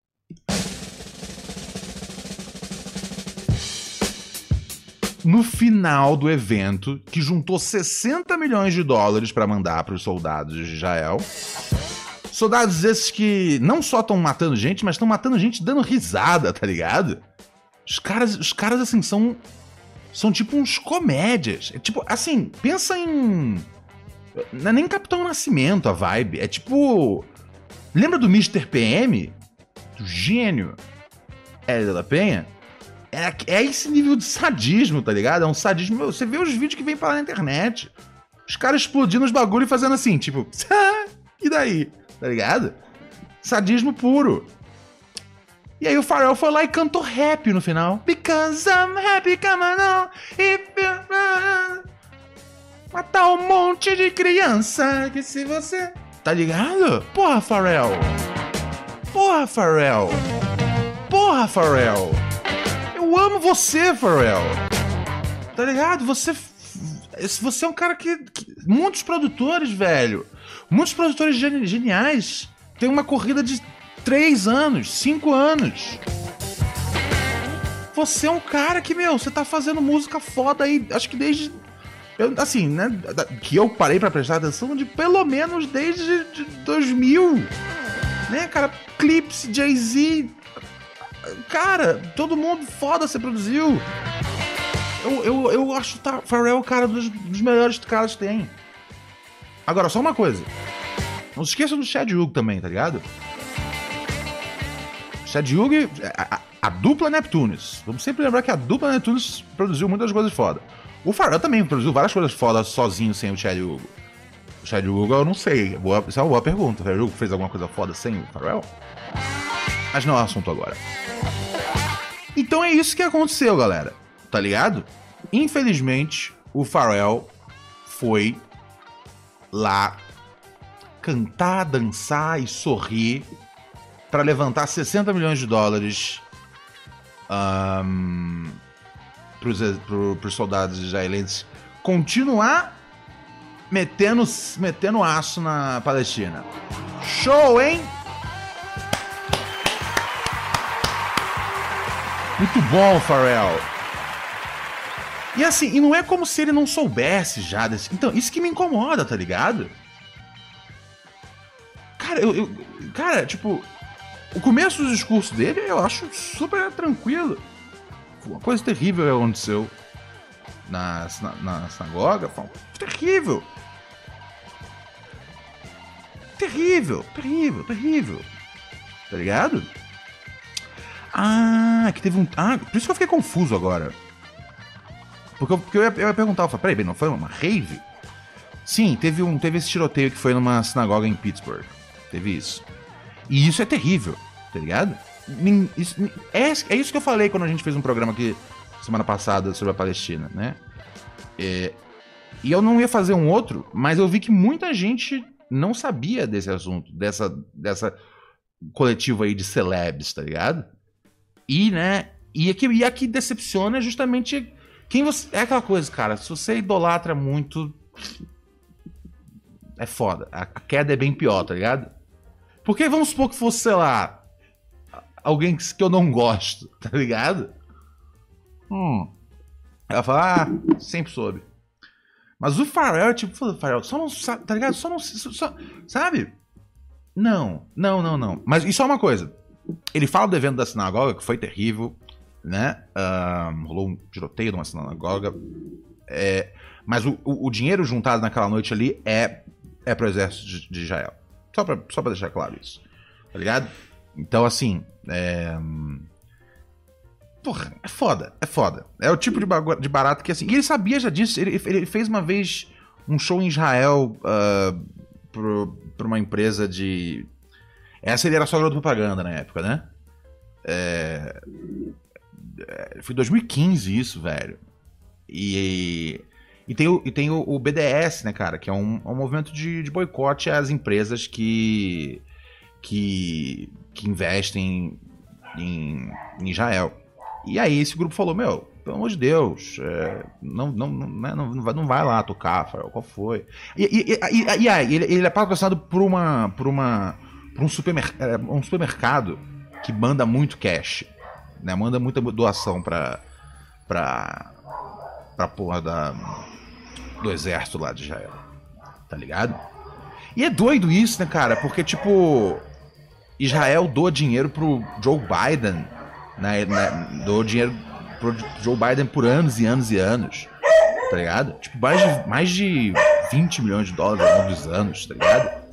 No final do evento, que juntou sessenta milhões de dólares pra mandar pros soldados de Israel, soldados esses que não só estão matando gente, mas estão matando gente dando risada, tá ligado? Os caras, os caras assim, são... São tipo uns comédias. É tipo, assim, pensa em... Não é nem Capitão Nascimento a vibe. É tipo... Lembra do mister P M? Do gênio Hélio da Penha? É, é esse nível de sadismo, tá ligado? É um sadismo... Meu, você vê os vídeos que vem pra lá na internet. Os caras explodindo os bagulho e fazendo assim, tipo... E daí? Tá ligado? Sadismo puro. E aí o Pharrell foi lá e cantou rap no final. Because I'm happy, come on, if you... Matar um monte de criança, que se você... Tá ligado? Porra, Pharrell. Porra, Pharrell. Porra, Pharrell. Eu amo você, Pharrell. Tá ligado? Você... Você é um cara que... que... Muitos produtores, velho. Muitos produtores geni... geniais têm uma corrida de... Três anos, cinco anos. Você é um cara que, meu, você tá fazendo música foda aí, acho que desde... Eu, assim, né, que eu parei pra prestar atenção de pelo menos desde de dois mil. Né, cara, Clips, Jay-Z... Cara, todo mundo foda você produziu. Eu, eu, eu acho o Pharrell o cara dos, dos melhores caras que tem. Agora, só uma coisa. Não se esqueça do Chad Hugo também, tá ligado? Chad Hugo, a, a, a dupla Neptunes. Vamos sempre lembrar que a dupla Neptunes produziu muitas coisas foda. O Pharrell também produziu várias coisas fodas sozinho, sem o Chad Hugo. O Chad Hugo eu não sei. Boa, isso é uma boa pergunta. O Chad Hugo fez alguma coisa foda sem o Pharrell? Mas não é o assunto agora. Então é isso que aconteceu, galera. Tá ligado? Infelizmente, o Pharrell foi lá cantar, dançar e sorrir para levantar sessenta milhões de dólares um, para os soldados israelenses continuar metendo, metendo aço na Palestina. Show, hein? Muito bom, Pharrell. E assim, e não é como se ele não soubesse já desse... Então, isso que me incomoda, tá ligado? Cara, eu, eu cara, tipo... O começo do discurso dele eu acho super tranquilo. Uma coisa terrível que aconteceu na, na, na sinagoga. Terrível. Terrível, terrível, terrível. Tá ligado? Ah, que teve um... Ah, por isso que eu fiquei confuso agora. Porque eu, porque eu, ia, eu ia perguntar, eu falei, peraí, não foi uma rave? Sim, teve, um, teve esse tiroteio que foi numa sinagoga em Pittsburgh. Teve isso. E isso é terrível, tá ligado? Isso, é, é isso que eu falei quando a gente fez um programa aqui semana passada sobre a Palestina, né? É, e eu não ia fazer um outro, mas eu vi que muita gente não sabia desse assunto, dessa, dessa coletiva aí de celebs, tá ligado? E, né, e aqui, e aqui decepciona é justamente quem você... É aquela coisa, cara, se você idolatra muito, é foda. A, a queda é bem pior, tá ligado? Porque vamos supor que fosse, sei lá, alguém que, que eu não gosto, tá ligado? Hum. Ela fala, ah, sempre soube. Mas o Pharrell, tipo, o Pharrell, só não sabe, tá ligado? Só não, só, sabe? Não, não, não, não. Mas isso é uma coisa. Ele fala do evento da sinagoga, que foi terrível, né? Um, rolou um tiroteio numa sinagoga. É, mas o, o, o dinheiro juntado naquela noite ali é, é pro exército de, de Israel. Só pra, só pra deixar claro isso. Tá ligado? Então, assim, é... Porra, é foda, é foda. É o tipo de, de barato que, assim... E ele sabia já disso. Ele, ele fez uma vez um show em Israel uh, pro, pra uma empresa de... Essa ele era só garoto propaganda na época, né? É... Foi em dois mil e quinze isso, velho. E... E tem, o, e tem o, o B D S, né, cara? Que é um, um movimento de, de boicote às empresas que... Que, que investem em, em Israel. E aí esse grupo falou, meu, pelo amor de Deus, é, não, não, não, não, não, vai, não vai lá tocar, qual foi? E, e, e, e aí, ele, ele é patrocinado por, uma, por, uma, por um, supermerc um supermercado que manda muito cash, né? Manda muita doação pra, pra, pra porra da, do exército lá de Israel, tá ligado? E é doido isso, né, cara? Porque, tipo, Israel doa dinheiro pro Joe Biden, né, né, doou dinheiro pro Joe Biden por anos e anos e anos, tá ligado? Tipo, mais de, mais de vinte milhões de dólares ao longo dos anos, tá ligado?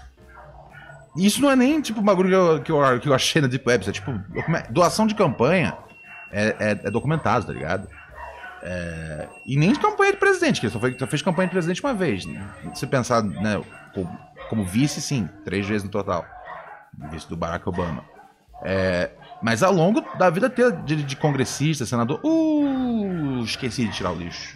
E isso não é nem, tipo, um bagulho que eu, que eu, que eu achei na Deep Web, é tipo, doação de campanha é, é, é documentado, tá ligado? É, e nem de campanha de presidente, que ele só, foi, só fez campanha de presidente uma vez. Se você pensar, né, como, como vice, sim, três vezes no total. Vice do Barack Obama. É, mas ao longo da vida inteira de, de congressista, senador. Uh, esqueci de tirar o lixo.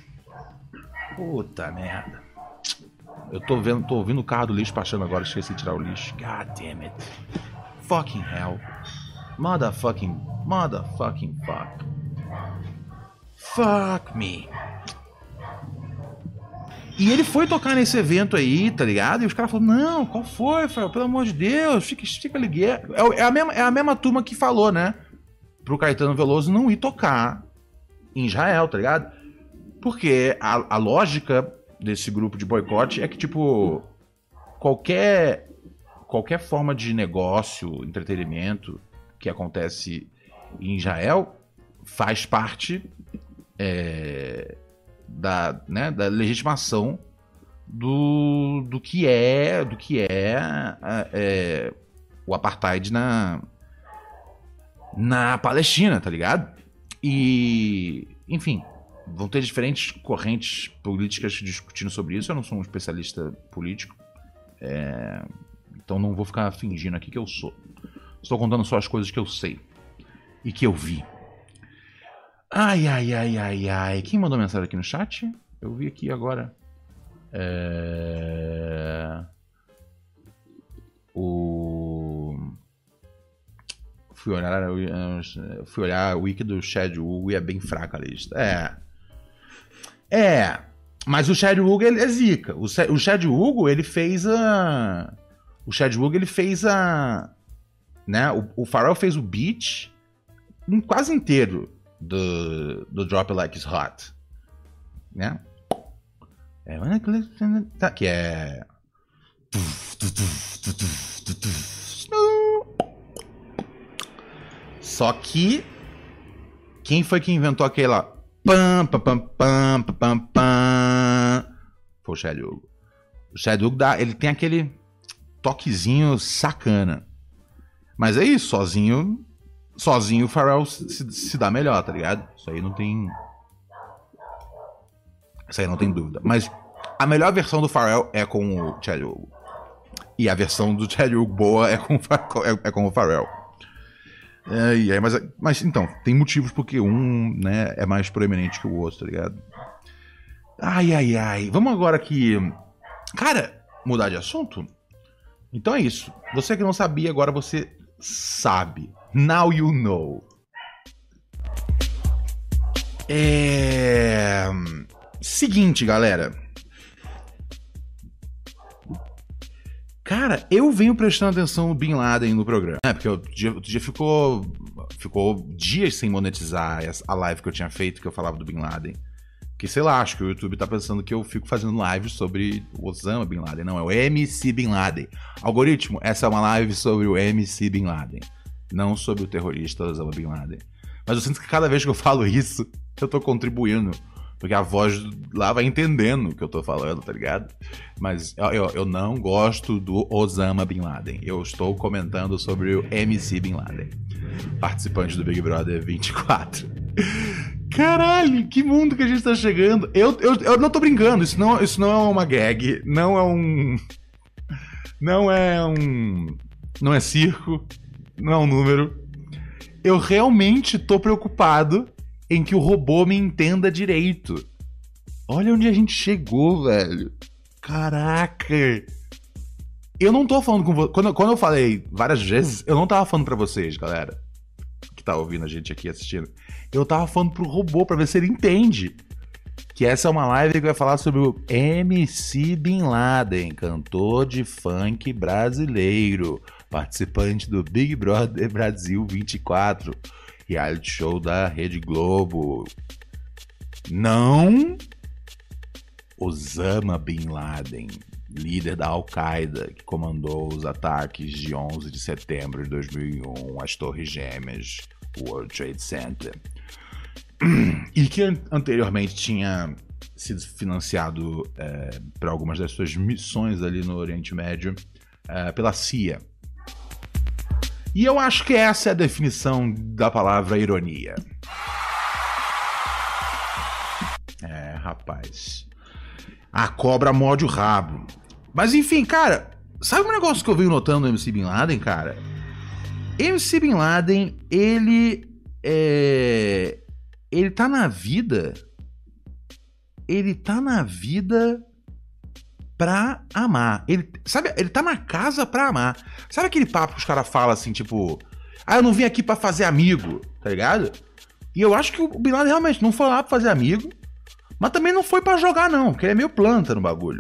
Puta merda. Eu tô vendo, tô ouvindo o carro do lixo passando agora, esqueci de tirar o lixo. God damn it. Fucking hell. Motherfucking. Motherfucking fuck. Fuck me. E ele foi tocar nesse evento aí, tá ligado? E os caras falaram, não, qual foi, Fael? Pelo amor de Deus, fica, fica ligueiro. É a, mesma, é a mesma turma que falou, né? Pro Caetano Veloso não ir tocar em Israel, tá ligado? Porque a, a lógica desse grupo de boicote é que, tipo, qualquer, qualquer forma de negócio, entretenimento que acontece em Israel faz parte... É, da, né, da legitimação do, do que é do que é, é o apartheid na na Palestina, tá ligado? E, enfim, vão ter diferentes correntes políticas discutindo sobre isso. Eu não sou um especialista político, é, então não vou ficar fingindo aqui que eu sou. Estou contando só as coisas que eu sei e que eu vi. Ai, ai, ai, ai, ai. Quem mandou mensagem aqui no chat? Eu vi aqui agora. É... O... Fui olhar, fui olhar o wiki do Chad Hugo e é bem fraca a lista. É. É. Mas o Chad Hugo ele é zica. O Chad Hugo ele fez a... O Chad Hugo ele fez a... Né? O, o Pharrell fez o beat quase inteiro. Do, do Drop It Like It's Hot, né? É, que é só que quem foi que inventou aquela pam pam pam pam pam pam foi o Chad Hugo. O Chad Hugo dá, ele tem aquele toquezinho sacana, mas é isso, sozinho Sozinho o Pharrell se, se dá melhor, tá ligado? Isso aí não tem... Isso aí não tem dúvida. Mas A melhor versão do Pharrell é com o Chadwick. E a versão do Chadwick boa é com, é, é com o Pharrell. É, é, mas, mas então, tem motivos porque um, né, é mais proeminente que o outro, tá ligado? Ai, ai, ai. Vamos agora aqui. Cara, mudar de assunto? Então é isso. Você que não sabia, agora você sabe. Now you know. É... Seguinte, galera. Cara, eu venho prestando atenção no Bin Laden no programa. É, porque o dia, o dia ficou, ficou dias sem monetizar a live que eu tinha feito, que eu falava do Bin Laden. Que, sei lá, acho que o YouTube tá pensando que eu fico fazendo lives sobre o Osama Bin Laden. Não, é o M C Bin Laden. Algoritmo, essa é uma live sobre o M C Bin Laden. Não sobre o terrorista Osama Bin Laden. Mas eu sinto que cada vez que eu falo isso, eu tô contribuindo. Porque a voz lá vai entendendo o que eu tô falando, tá ligado? Mas eu, eu, eu não gosto do Osama Bin Laden. Eu estou comentando sobre o M C Bin Laden. Participante do Big Brother vinte e quatro. Caralho, que mundo que a gente tá chegando. Eu, eu, eu não tô brincando, isso não, isso não é uma gag, não é um... Não é um... Não é circo, não é um número. Eu realmente tô preocupado em que o robô me entenda direito. Olha onde a gente chegou, velho. Caraca. Eu não tô falando com você... Quando, quando eu falei várias vezes, eu não tava falando pra vocês, galera, que tá ouvindo a gente aqui assistindo. Eu tava falando pro robô pra ver se ele entende que essa é uma live que vai falar sobre o M C Bin Laden, cantor de funk brasileiro, participante do Big Brother Brasil vinte e quatro, reality show da Rede Globo. Não Osama Bin Laden, líder da Al-Qaeda, que comandou os ataques de onze de setembro de dois mil e um às Torres Gêmeas, World Trade Center, e que anteriormente tinha sido financiado é, para algumas das suas missões ali no Oriente Médio é, pela C I A. E eu acho que essa é a definição da palavra ironia. É, rapaz. A cobra morde o rabo. Mas enfim, cara, sabe um negócio que eu venho notando no M C Bin Laden, cara? M C Bin Laden, ele é... Ele tá na vida... Ele tá na vida pra amar. Ele, sabe, ele tá na casa pra amar. Sabe aquele papo que os caras falam assim, tipo... Ah, eu não vim aqui pra fazer amigo, tá ligado? E eu acho que o Bin Laden realmente não foi lá pra fazer amigo, mas também não foi pra jogar não, porque ele é meio planta no bagulho.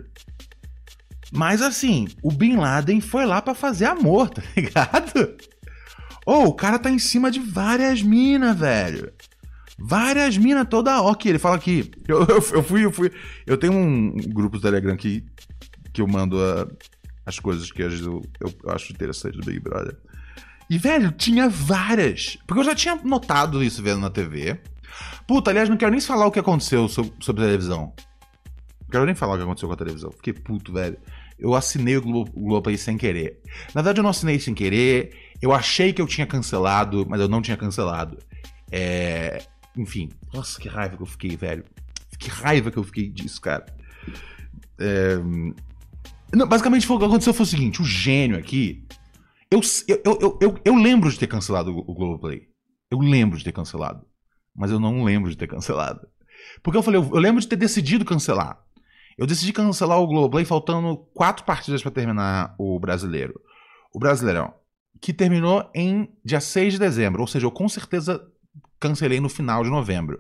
Mas assim, o Bin Laden foi lá pra fazer amor, tá ligado? Oh, o cara tá em cima de várias minas, velho. Várias minas toda hora. Ok, ele fala aqui. Eu, eu, eu fui, eu fui. Eu tenho um grupo do Telegram que, que eu mando a, as coisas que eu, eu, eu acho interessante do Big Brother. E, velho, tinha várias. Porque eu já tinha notado isso vendo na T V. Puta, aliás, não quero nem falar o que aconteceu sobre, sobre a televisão. Não quero nem falar o que aconteceu com a televisão. Fiquei puto, velho. Eu assinei o Globo, o Globoplay sem querer. Na verdade, eu não assinei sem querer. Eu achei que eu tinha cancelado, mas eu não tinha cancelado. É... Enfim. Nossa, que raiva que eu fiquei, velho. Que raiva que eu fiquei disso, cara. É... Não, basicamente, o que aconteceu foi o seguinte. O gênio aqui... Eu, eu, eu, eu, eu lembro de ter cancelado o Globoplay. Eu lembro de ter cancelado. Mas eu não lembro de ter cancelado. Porque eu falei, eu, eu lembro de ter decidido cancelar. Eu decidi cancelar o Globoplay faltando quatro partidas pra terminar o Brasileiro. O Brasileirão. Que terminou em dia seis de dezembro. Ou seja, eu com certeza cancelei no final de novembro.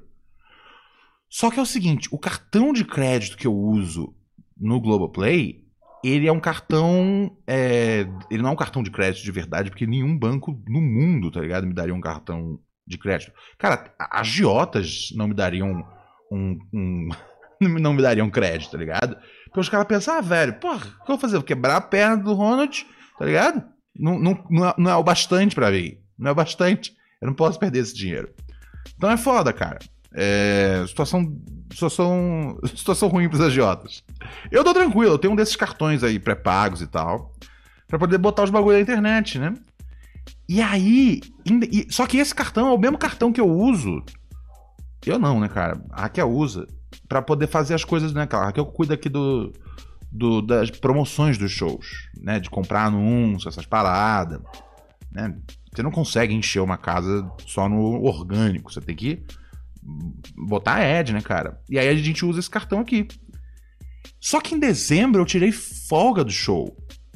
Só que é o seguinte, o cartão de crédito que eu uso no Globoplay... Ele é um cartão... É, ele não é um cartão de crédito de verdade, porque nenhum banco no mundo, tá ligado, me daria um cartão de crédito. Cara, agiotas não me dariam um... um não me dariam crédito, tá ligado? Porque os caras pensam, ah, velho, porra, o que eu vou fazer? Vou quebrar a perna do Ronald, tá ligado? Não, não, não, é, não é o bastante pra mim. Não é o bastante. Eu não posso perder esse dinheiro. Então é foda, cara. É... Situação... Situação, situação ruim pros agiotas. Eu tô tranquilo, eu tenho um desses cartões aí pré-pagos e tal, pra poder botar os bagulho na internet, né? E aí, e, só que esse cartão é o mesmo cartão que eu uso. Eu não, né, cara? A Raquel usa. pra poder fazer as coisas, né, cara? Que eu cuido aqui do, do, das promoções dos shows, né? De comprar anúncio, essas paradas, né? Você não consegue encher uma casa só no orgânico, você tem que botar ad, né, cara? E aí a gente usa esse cartão aqui. Só que em dezembro eu tirei folga do show.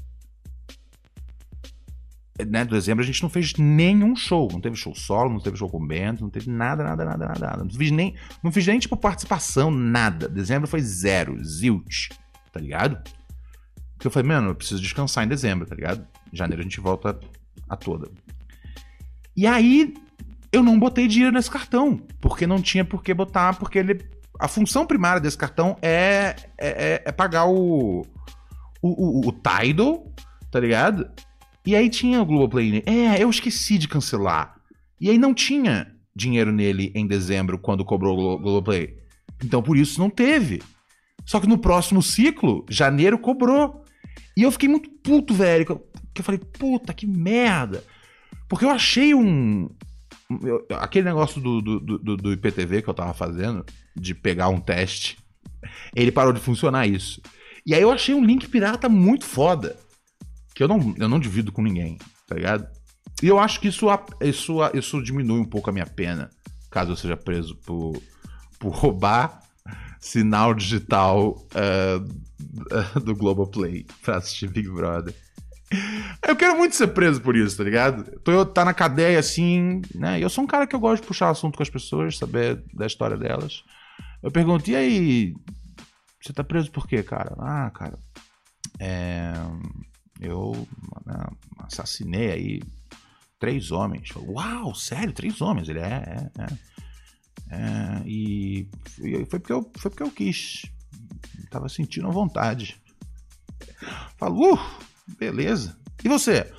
Né, em dezembro a gente não fez nenhum show. Não teve show solo, não teve show com band, não teve nada, nada, nada, nada, nada. Não fiz nem, não fiz nem tipo participação, nada. Dezembro foi zero, zilch, tá ligado? Porque eu falei, mano, eu preciso descansar em dezembro, tá ligado? Em janeiro a gente volta a toda. E aí eu não botei dinheiro nesse cartão, porque não tinha por que botar, porque ele, a função primária desse cartão é, é, é pagar o, o, o, o Tidal, tá ligado? E aí tinha o Globoplay. É, eu esqueci de cancelar. E aí não tinha dinheiro nele em dezembro quando cobrou o Globoplay. Então por isso não teve. Só que no próximo ciclo, janeiro cobrou. E eu fiquei muito puto, velho. Que eu falei, puta, que merda. Porque eu achei um... Eu, aquele negócio do, do, do, do I P T V que eu tava fazendo, de pegar um teste, ele parou de funcionar isso. E aí eu achei um link pirata muito foda. Que eu não, eu não divido com ninguém, tá ligado? E eu acho que isso, isso, isso diminui um pouco a minha pena, caso eu seja preso por, por roubar sinal digital uh, do Globoplay pra assistir Big Brother. Eu quero muito ser preso por isso, tá ligado? Tô eu tá na cadeia assim, né? Eu sou um cara que eu gosto de puxar assunto com as pessoas, saber da história delas. Eu pergunto, e aí, você tá preso por quê, cara? Ah, cara, é... eu né, assassinei aí três homens. Uau, sério? Três homens? Ele é, é, é. é e foi porque, eu, foi porque eu quis. Tava sentindo a vontade. Falo, uh, beleza. E você?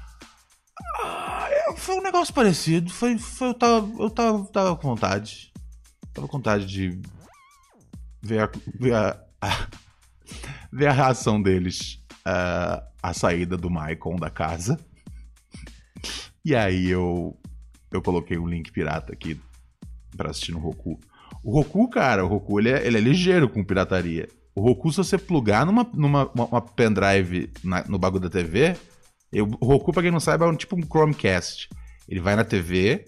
Ah, eu, foi um negócio parecido. Foi, foi, eu tava, eu tava, tava com vontade. Tava com vontade de ver a, ver a, a, ver a reação deles. Uh, a saída do Maicon da casa. E aí eu eu coloquei um link pirata aqui pra assistir no Roku. O Roku, cara, o Roku ele é, ele é ligeiro com pirataria. O Roku, se você plugar numa, numa uma, uma pendrive na, no bagulho da T V, eu, o Roku, pra quem não sabe, é um, tipo um Chromecast. Ele vai na T V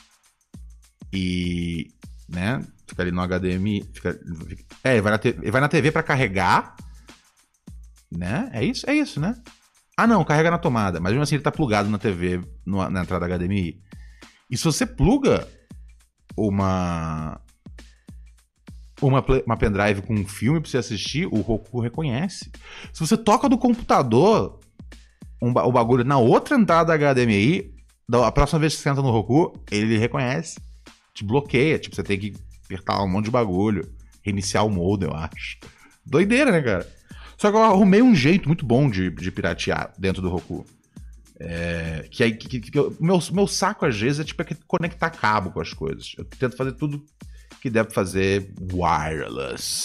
e, né, fica ali no H D M I. Fica, é, ele vai, na, ele vai na T V pra carregar. Né? É isso? É isso, né? Ah, não, carrega na tomada. Mas mesmo assim ele tá plugado na T V, no, na entrada H D M I. E se você pluga uma uma, uma pendrive com um filme pra você assistir, o Roku reconhece. Se você toca do computador um, o bagulho na outra entrada H D M I, a próxima vez que você entra no Roku, ele reconhece. Te bloqueia. Tipo, você tem que apertar um monte de bagulho. Reiniciar o modem, eu acho. Doideira, né, cara? Só que eu arrumei um jeito muito bom de, de piratear dentro do Roku. É, que aí, que, que, que eu, meu, meu saco às vezes é tipo é conectar cabo com as coisas. Eu tento fazer tudo que deve fazer wireless.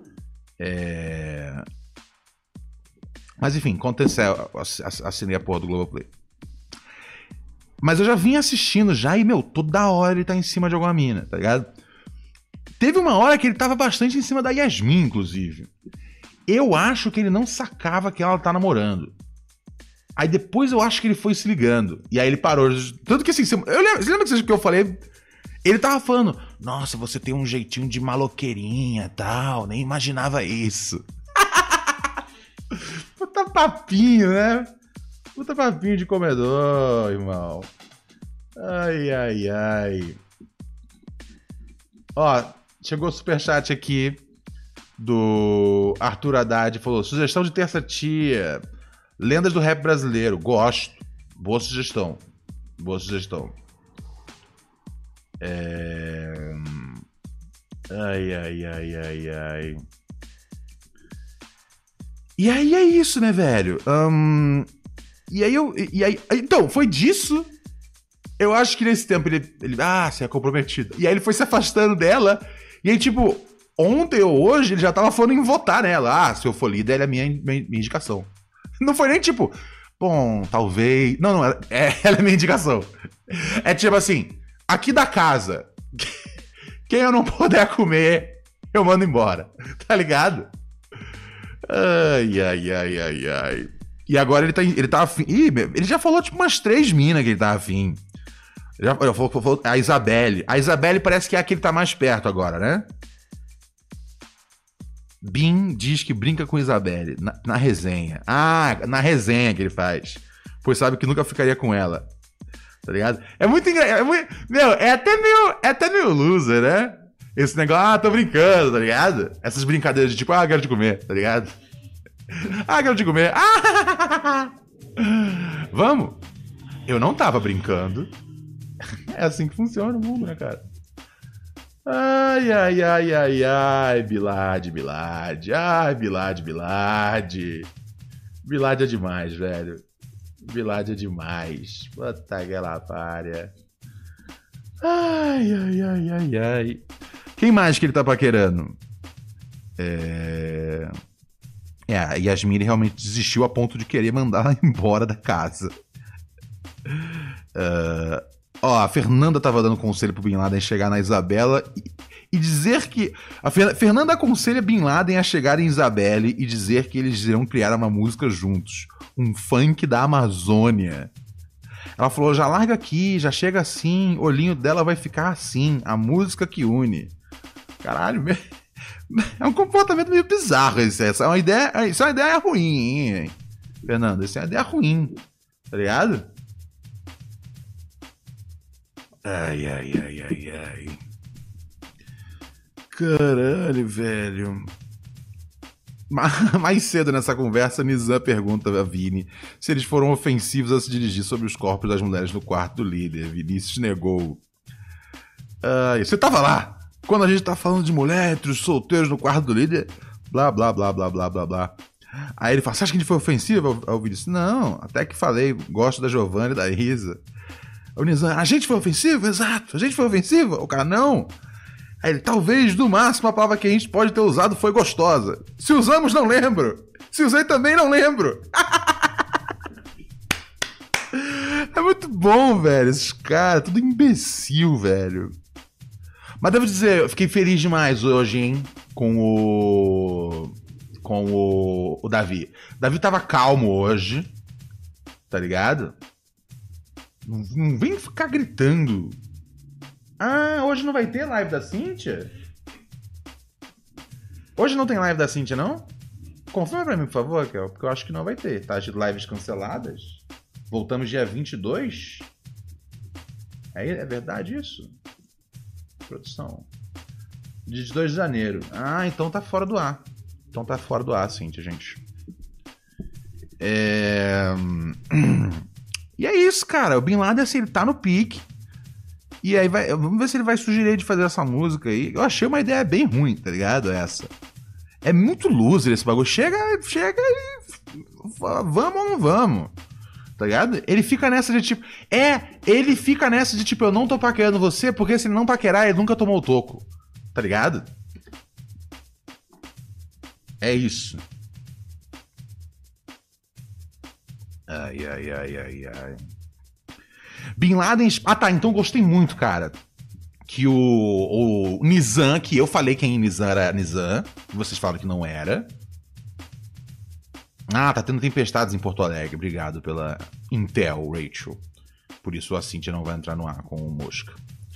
É... Mas enfim, aconteceu, assinei a porra do Globoplay. Mas eu já vim assistindo já e, meu, toda hora ele tá em cima de alguma mina, tá ligado? Teve uma hora que ele tava bastante em cima da Yasmin, inclusive. Eu acho que ele não sacava que ela tá namorando. Aí depois eu acho que ele foi se ligando. E aí ele parou. Tanto que assim, você, eu lembro, você lembra que, que eu falei? Ele tava falando, nossa, você tem um jeitinho de maloqueirinha e tal. Nem imaginava isso. Puta papinho, né? Puta papinho de comedor, irmão. Ai, ai, ai. Ó, chegou o superchat aqui do Arthur Haddad, falou, sugestão de terça tia, lendas do rap brasileiro, gosto, boa sugestão, boa sugestão. É... Ai, ai, ai, ai, ai. E aí é isso, né, velho? Um... E aí eu... E aí... Então, foi disso... Eu acho que nesse tempo ele... ele ah, você é comprometido. E aí ele foi se afastando dela, e aí, tipo... Ontem ou hoje ele já tava falando em votar nela. Ah, se eu for líder, ela é minha, minha, minha indicação. Não foi nem tipo, bom, talvez... Não, não, ela é, ela é minha indicação. É tipo assim, aqui da casa, quem eu não puder comer, eu mando embora. Tá ligado? Ai, ai, ai, ai, ai. E agora ele tá, ele tá afim. Ih, ele já falou tipo umas três minas que ele tá afim. Ele já falou, falou a Isabelle. A Isabelle parece que é a que ele tá mais perto agora, né? Bin diz que brinca com Isabelle na, na resenha. Ah, na resenha que ele faz. Pois sabe que nunca ficaria com ela. Tá ligado? É muito engraçado. É muito, meu, é até meio, é até meio loser, né? Esse negócio, ah, tô brincando, tá ligado? Essas brincadeiras de tipo, ah, quero te comer, tá ligado? Ah, quero te comer. Ah! Vamos? Eu não tava brincando. É assim que funciona o mundo, né, cara? Ai, ai, ai, ai, ai, Bilad, Bilad. Ai, Bilad, Bilad. Bilad é demais, velho. Bilad é demais. Puta aquela párea. Ai, ai, ai, ai, ai. Quem mais que ele tá paquerando? É... É, a Yasmine realmente desistiu a ponto de querer mandar ela embora da casa. Uh, ó, a Fernanda tava dando conselho pro Bin Laden chegar na Isabela e, e dizer que... A Fer, Fernanda aconselha Bin Laden a chegar em Isabelle e dizer que eles irão criar uma música juntos. Um funk da Amazônia. Ela falou, já larga aqui, já chega assim, o olhinho dela vai ficar assim, a música que une. Caralho, é um comportamento meio bizarro esse. Essa é uma ideia, isso é uma ideia ruim, hein, Fernando? Isso é uma ideia ruim, tá ligado? Ai, ai, ai, ai, ai. Caralho, velho. Mais cedo nessa conversa, Nizam pergunta a Vini se eles foram ofensivos a se dirigir sobre os corpos das mulheres no quarto do líder. Vinícius negou. Ah, você tava lá? Quando a gente tá falando de mulher entre os solteiros no quarto do líder? Blá, blá, blá, blá, blá, blá, blá. Aí ele fala, você acha que a gente foi ofensivo? Aí o Vinícius, não, até que falei, gosto da Giovanna e da Isa. O Nizam, a gente foi ofensivo? Exato, a gente foi ofensivo? O cara, não. Aí ele, talvez, no máximo, a palavra que a gente pode ter usado foi gostosa. Se usamos, não lembro. Se usei também, não lembro. É muito bom, velho. Esses caras, tudo imbecil, velho. Mas devo dizer, eu fiquei feliz demais hoje, hein? Com o... Com o, o Davi. O Davi tava calmo hoje. Tá ligado? Não, não vem ficar gritando. Ah, hoje não vai ter live da Cíntia? Hoje não tem live da Cíntia, não? Confirma pra mim, por favor, Kel, porque eu acho que não vai ter. Tá, de lives canceladas. Voltamos dia vinte e dois. É, é verdade isso? Produção. Dia de dois de janeiro. Ah, então tá fora do ar. Então tá fora do ar, Cíntia, gente. É... E é isso, cara. O Bin Laden, assim, ele tá no pique. E aí, vai, vamos ver se ele vai sugerir de fazer essa música aí. Eu achei uma ideia bem ruim, tá ligado? Essa. É muito loser esse bagulho. Chega, chega e... Vamos ou não vamos? Tá ligado? Ele fica nessa de tipo... É, ele fica nessa de tipo, eu não tô paquerando você, porque se ele não paquerar, ele nunca tomou o toco. Tá ligado? É isso. Ai, ai, ai, ai, ai. Bin Laden... Ah, tá, então gostei muito, cara. Que o, o Nizam, que eu falei que em Nizam era Nizam, vocês falaram que não era. Ah, tá tendo tempestades em Porto Alegre. Obrigado pela Intel, Rachel. Por isso a Cíntia não vai entrar no ar com o Mosca.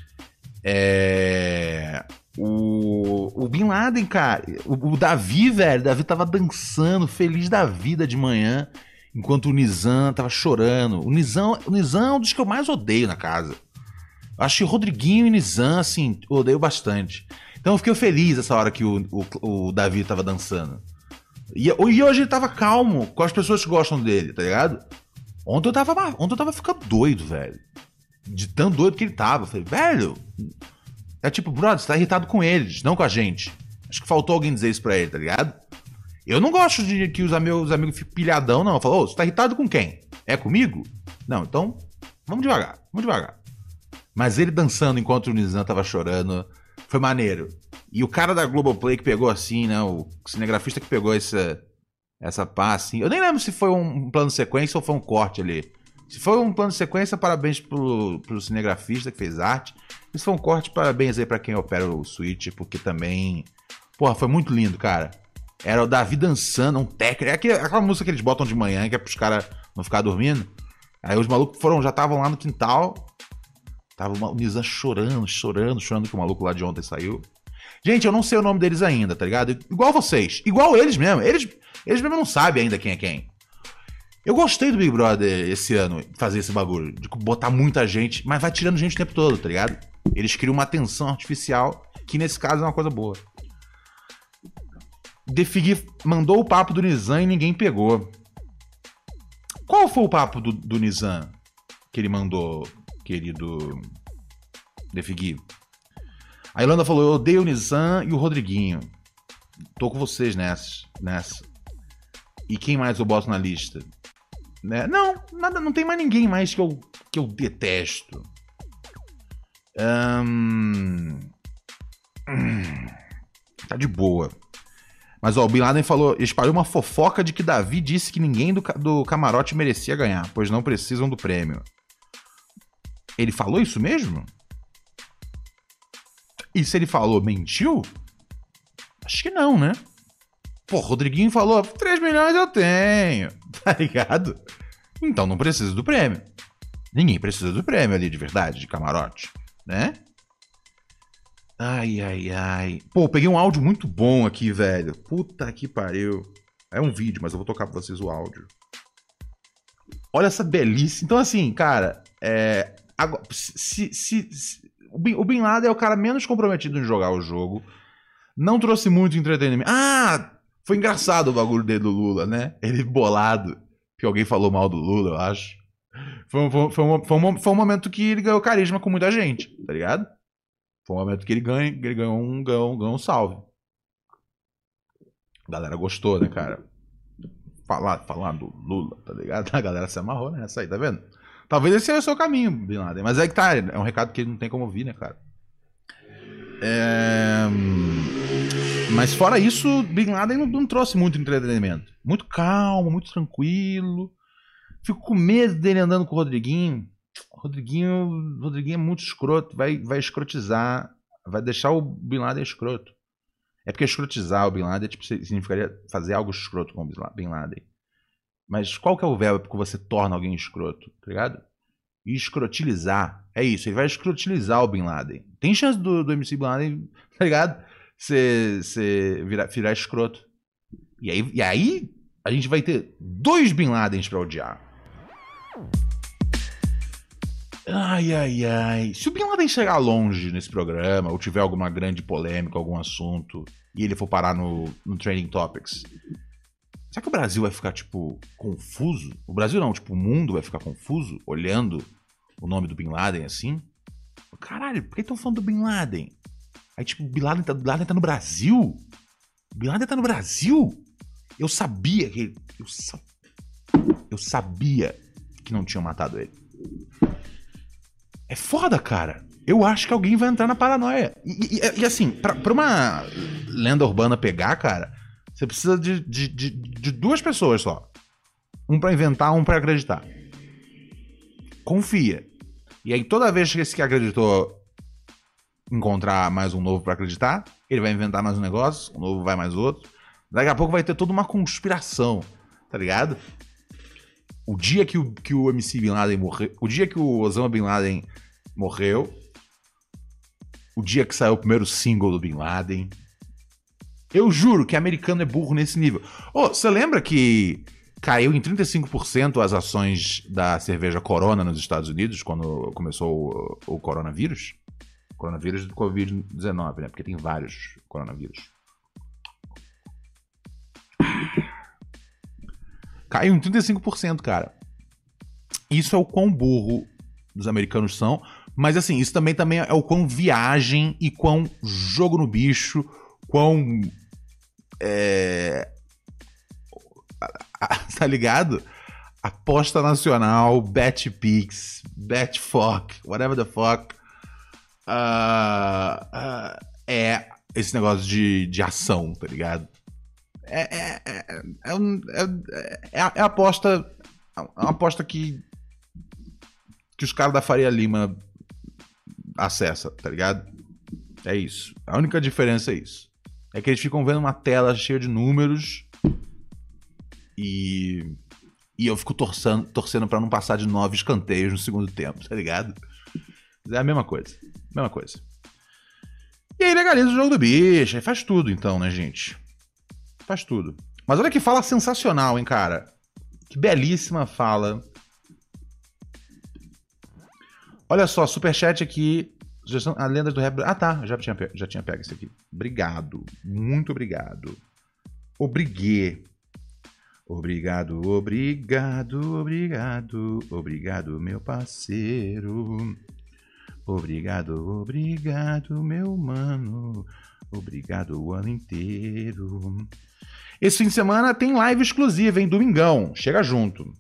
É... O, o Bin Laden, cara... O, o Davi, velho, o Davi tava dançando, feliz da vida de manhã, enquanto o Nizam tava chorando. O Nizam, o Nizam é um dos que eu mais odeio na casa. Acho que o Rodriguinho e o Nizam, assim, eu odeio bastante. Então eu fiquei feliz essa hora que o, o, o Davi tava dançando. E, e hoje ele tava calmo com as pessoas que gostam dele, tá ligado? Ontem eu tava, ontem eu tava ficando doido, velho. De tão doido que ele tava. Eu falei, velho... É tipo, brother, você tá irritado com eles, não com a gente. Acho que faltou alguém dizer isso pra ele, tá ligado? Eu não gosto de que os meus amigos fiquem pilhadão, não. Eu falo, ô, você tá irritado com quem? É comigo? Não, então, vamos devagar, vamos devagar. Mas ele dançando enquanto o Nizam tava chorando, foi maneiro. E o cara da Globoplay que pegou assim, né, o cinegrafista que pegou essa, essa pá assim, eu nem lembro se foi um plano de sequência ou foi um corte ali. Se foi um plano de sequência, parabéns pro, pro cinegrafista que fez arte. Se foi um corte, parabéns aí pra quem opera o Switch, porque também Porra, foi muito lindo, cara. Era o Davi dançando, um técnico. É aquela, aquela música que eles botam de manhã, que é pros caras não ficar dormindo. Aí os malucos foram, já estavam lá no quintal. Tava o Nizam chorando, chorando, chorando que o maluco lá de ontem saiu. Gente, eu não sei o nome deles ainda, tá ligado? Igual vocês. Igual eles mesmo. Eles, eles mesmo não sabem ainda quem é quem. Eu gostei do Big Brother esse ano, fazer esse bagulho. De botar muita gente, mas vai tirando gente o tempo todo, tá ligado? Eles criam uma tensão artificial, que nesse caso é uma coisa boa. Defigui mandou o papo do Nizam e ninguém pegou. Qual foi o papo do, do Nizam que ele mandou, querido Defigui? A Ilana falou, eu odeio o Nizam e o Rodriguinho. Tô com vocês nessa. nessa. E quem mais eu boto na lista? Né? Não, nada, não tem mais ninguém mais que eu, que eu detesto. Hum... Hum... Tá de boa. Mas ó, o Bin Laden falou, espalhou uma fofoca de que Davi disse que ninguém do, do camarote merecia ganhar, pois não precisam do prêmio. Ele falou isso mesmo? E se ele falou, mentiu? Acho que não, né? Pô, Rodriguinho falou, três milhões eu tenho, tá ligado? Então não precisa do prêmio. Ninguém precisa do prêmio ali de verdade, de camarote, né? Ai, ai, ai. Pô, peguei um áudio muito bom aqui, velho. Puta que pariu. É um vídeo, mas eu vou tocar pra vocês o áudio. Olha essa belíssima. Então, assim, cara, é... Agora, se, se, se... O, Bin, o Bin Laden é o cara menos comprometido em jogar o jogo. Não trouxe muito entretenimento. Ah, foi engraçado o bagulho dele do Lula, né? Ele bolado. Que alguém falou mal do Lula, eu acho. Foi, foi, foi, um, foi, um, foi um momento que ele ganhou carisma com muita gente, tá ligado? Foi um momento que ele, ganha, que ele ganhou, um, ganhou, ganhou um salve. A galera gostou, né, cara? Falar, falar do Lula, tá ligado? A galera se amarrou nessa aí, tá vendo? Talvez esse seja o seu caminho, Bin Laden. Mas é que tá, é um recado que ele não tem como ouvir, né, cara? É... Mas fora isso, Bin Laden não, não trouxe muito entretenimento. Muito calmo, muito tranquilo. Fico com medo dele andando com o Rodriguinho. Rodriguinho, Rodriguinho é muito escroto, vai, vai escrotizar, vai deixar o Bin Laden escroto. É porque escrotizar o Bin Laden tipo, significaria fazer algo escroto com o Bin Laden. Mas qual que é o verbo que você torna alguém escroto, tá ligado? Escrotilizar, é isso, ele vai escrotilizar o Bin Laden. Tem chance do, do M C Bin Laden, tá ligado? Você virar, virar escroto. E aí, e aí a gente vai ter dois Bin Ladens pra odiar. Ai, ai, ai. Se o Bin Laden chegar longe nesse programa, ou tiver alguma grande polêmica, algum assunto, e ele for parar no, no Trending Topics, será que o Brasil vai ficar, tipo, confuso? O Brasil não, tipo, o mundo vai ficar confuso olhando o nome do Bin Laden assim? Caralho, por que estão falando do Bin Laden? Aí, tipo, o Bin Laden tá, Bin Laden tá no Brasil? O Bin Laden tá no Brasil? Eu sabia que... Eu, sa... eu sabia que não tinham matado ele. É foda, cara. Eu acho que alguém vai entrar na paranoia. E, e, e assim, pra, pra uma lenda urbana pegar, cara, você precisa de, de, de, de duas pessoas só. Um pra inventar, um pra acreditar. Confia. E aí toda vez que esse que acreditou encontrar mais um novo pra acreditar, ele vai inventar mais um negócio, o novo vai mais outro. Daqui a pouco vai ter toda uma conspiração, tá ligado? O dia que o, que o M C Bin Laden morreu, o dia que o Osama Bin Laden morreu, o dia que saiu o primeiro single do Bin Laden, eu juro que americano é burro nesse nível. Ô, você lembra que caiu em trinta e cinco por cento as ações da cerveja Corona nos Estados Unidos quando começou o, o coronavírus? Coronavírus do covid dezenove, né? Porque tem vários coronavírus. Caiu em trinta e cinco por cento, cara. Isso é o quão burro os americanos são. Mas assim, isso também, também é o quão viagem e quão jogo no bicho, quão... É... Tá ligado? Aposta nacional, bet pix, bet fuck, whatever the fuck. Uh, uh, é esse negócio de, de ação, tá ligado? É, é, é, é, um, é, é, é a aposta. É uma aposta que. Que os caras da Faria Lima acessa, tá ligado? É isso. A única diferença é isso. é que eles ficam vendo uma tela cheia de números e, e eu fico torcendo, torcendo pra não passar de nove escanteios no segundo tempo, tá ligado? É a mesma coisa, mesma coisa. E aí legaliza o jogo do bicho, aí faz tudo então, né, gente? Faz tudo. Mas olha que fala sensacional, hein, cara? Que belíssima fala. Olha só, superchat aqui. A lenda do rap. Ah, tá. Já tinha, já tinha pego isso aqui. Obrigado. Muito obrigado. Obriguei. Obrigado, obrigado, obrigado. Obrigado, meu parceiro. Obrigado, obrigado, meu mano. Obrigado o ano inteiro. Esse fim de semana tem live exclusiva, hein? Domingão. Chega junto.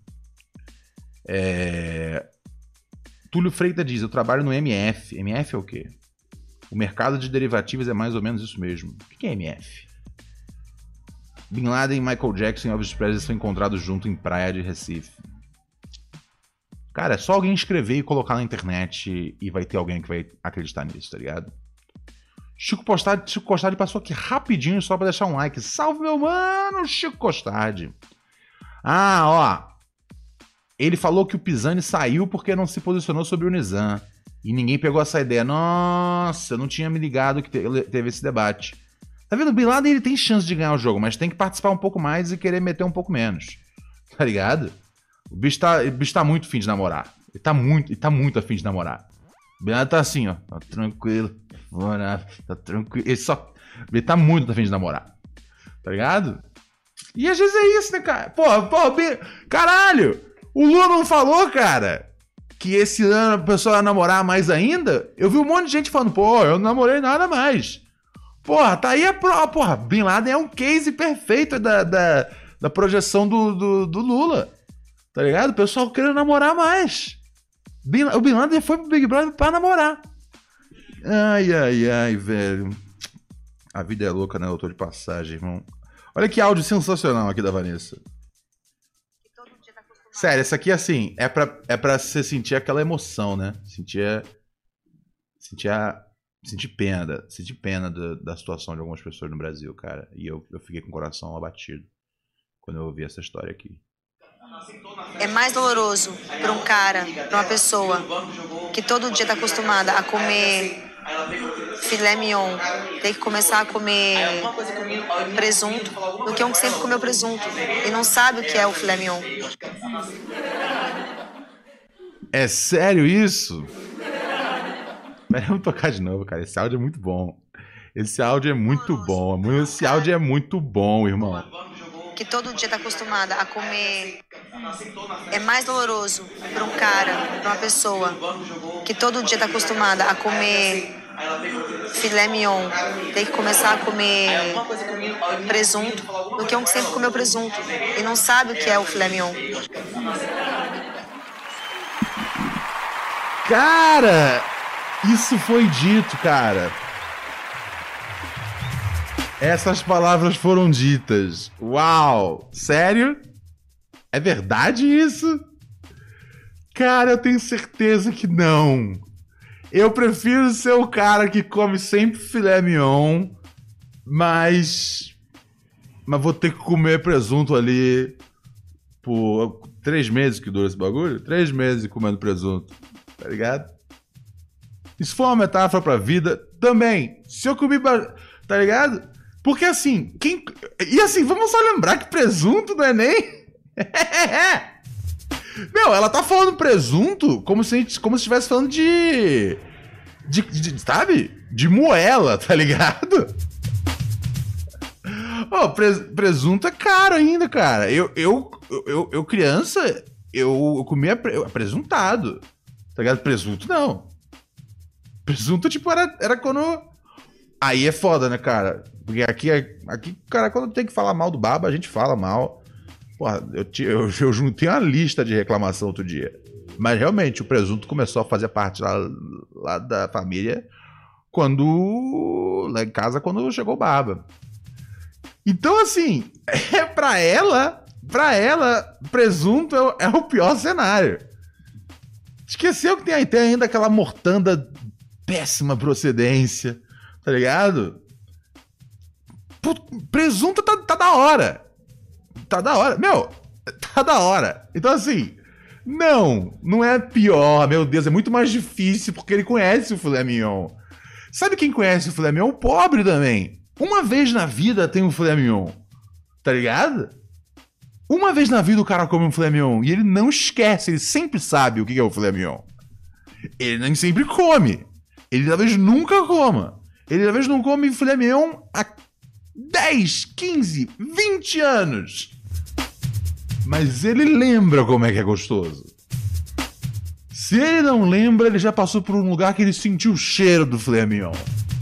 É... Túlio Freitas diz, eu trabalho no M F. M F é o quê? O mercado de derivativos é mais ou menos isso mesmo. O que é M F? Bin Laden, Michael Jackson e Elvis Presley são encontrados juntos em praia de Recife. Cara, é só alguém escrever e colocar na internet e vai ter alguém que vai acreditar nisso, tá ligado? Chico Costardi, Chico Costardi passou aqui rapidinho só pra deixar um like. Salve, meu mano, Chico Costardi. Ah, ó. Ele falou que o Pisani saiu porque não se posicionou sobre o Nizam. E ninguém pegou essa ideia. Nossa, eu não tinha me ligado que teve esse debate. Tá vendo? O Bin Laden ele tem chance de ganhar o jogo, mas tem que participar um pouco mais e querer meter um pouco menos. Tá ligado? O bicho tá, o bicho tá muito afim de namorar. Ele tá muito, ele tá muito afim de namorar. O Bin Laden tá assim, ó. Tá tranquilo. Tá tranquilo. Ele, só, ele tá muito afim de namorar. Tá ligado? E às vezes é isso, né, cara? Pô, pô, Bin... caralho! O Lula não falou, cara, que esse ano a pessoa ia namorar mais ainda? Eu vi um monte de gente falando, pô, eu não namorei nada mais. Porra, tá aí a prova. Porra, Bin Laden é um case perfeito da, da, da projeção do, do, do Lula. Tá ligado? O pessoal querendo namorar mais. Bin, o Bin Laden foi pro Big Brother pra namorar. Ai, ai, ai, velho. A vida é louca, né? Eu tô de passagem, irmão. Olha que áudio sensacional aqui da Vanessa. Sério, isso aqui, assim, é pra, é pra você sentir aquela emoção, né? Sentir, sentir, a, sentir pena, da, sentir pena da, da situação de algumas pessoas no Brasil, cara. E eu, eu fiquei com o coração abatido quando eu ouvi essa história aqui. É mais doloroso pra um cara, pra uma pessoa que todo dia tá acostumada a comer filé mignon, ter que começar a comer presunto, do que um que sempre comeu presunto e não sabe o que é o filé mignon. É sério isso? Peraí, vamos tocar de novo, cara. Esse áudio é muito bom. Esse áudio é muito bom. Esse áudio é muito bom, irmão. Que todo dia tá acostumada a comer. É mais doloroso para um cara, para uma pessoa que todo dia tá acostumada a comer filé mignon, ter que começar a comer presunto, do que um que sempre comeu presunto e não sabe o que é o filé mignon. Cara, isso foi dito, cara. Essas palavras foram ditas. Uau! Sério? É verdade isso? Cara, eu tenho certeza que não. Eu prefiro ser o cara que come sempre filé mignon, mas... Mas vou ter que comer presunto ali por três meses que dura esse bagulho? Três meses comendo presunto, tá ligado? Isso foi uma metáfora pra vida também. Se eu comi... Tá ligado? Porque assim, quem... E assim, vamos só lembrar que presunto não é nem... Meu, ela tá falando presunto como se, gente, como se estivesse falando de... de... de... Sabe? De moela, tá ligado? Oh, presunto é caro ainda, cara. Eu, eu, eu, eu criança, eu, eu comia presuntado. Tá ligado? Presunto não. Presunto, tipo, era, era quando... Aí é foda, né, cara? Porque aqui, aqui, cara, quando tem que falar mal do baba, a gente fala mal. Porra, eu, eu, eu juntei uma lista de reclamação outro dia. Mas realmente, o presunto começou a fazer parte lá, lá da família quando... Lá em casa, quando chegou o baba. Então, assim, é pra ela, pra ela, presunto é o, é o pior cenário. Esqueceu que tem, tem ainda aquela mortanda péssima procedência, tá ligado? presunto tá, tá da hora. Tá da hora. Meu, tá da hora. Então, assim, não, não é pior, meu Deus, é muito mais difícil porque ele conhece o filé mignon. Sabe quem conhece o filé mignon? O pobre também. Uma vez na vida tem um filé mignon, tá ligado? Uma vez na vida o cara come um filé mignon e ele não esquece, ele sempre sabe o que é o filé mignon. Ele nem sempre come. Ele talvez nunca coma. Ele talvez não come filé mignon há dez, quinze, vinte anos. Mas ele lembra como é que é gostoso. Se ele não lembra, ele já passou por um lugar que ele sentiu o cheiro do filé mignon.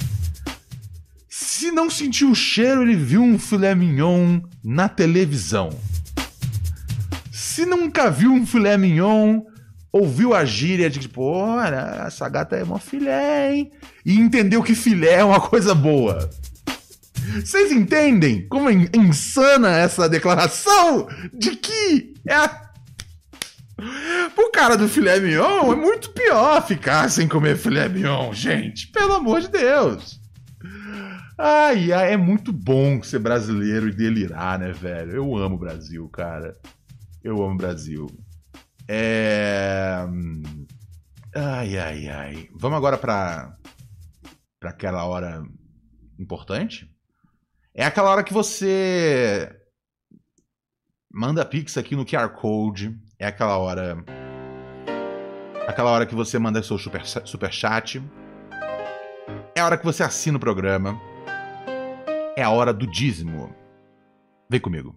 Se não sentiu o cheiro, ele viu um filé mignon na televisão. Se nunca viu um filé mignon, ouviu a gíria de tipo, olha, essa gata é mó filé, hein? E entendeu que filé é uma coisa boa. Vocês entendem como é insana essa declaração de que é a... Pro cara do filé mignon é muito pior ficar sem comer filé mignon, gente. Pelo amor de Deus. Ai, ai, é muito bom ser brasileiro e delirar, né, velho? Eu amo o Brasil, cara. Eu amo o Brasil. É... Ai, ai, ai. Vamos agora pra... pra aquela hora importante? É aquela hora que você manda pix aqui no Q R Code. É aquela hora... Aquela hora que você manda seu super, super chat. É a hora que você assina o programa. É a hora do dízimo. Vem comigo.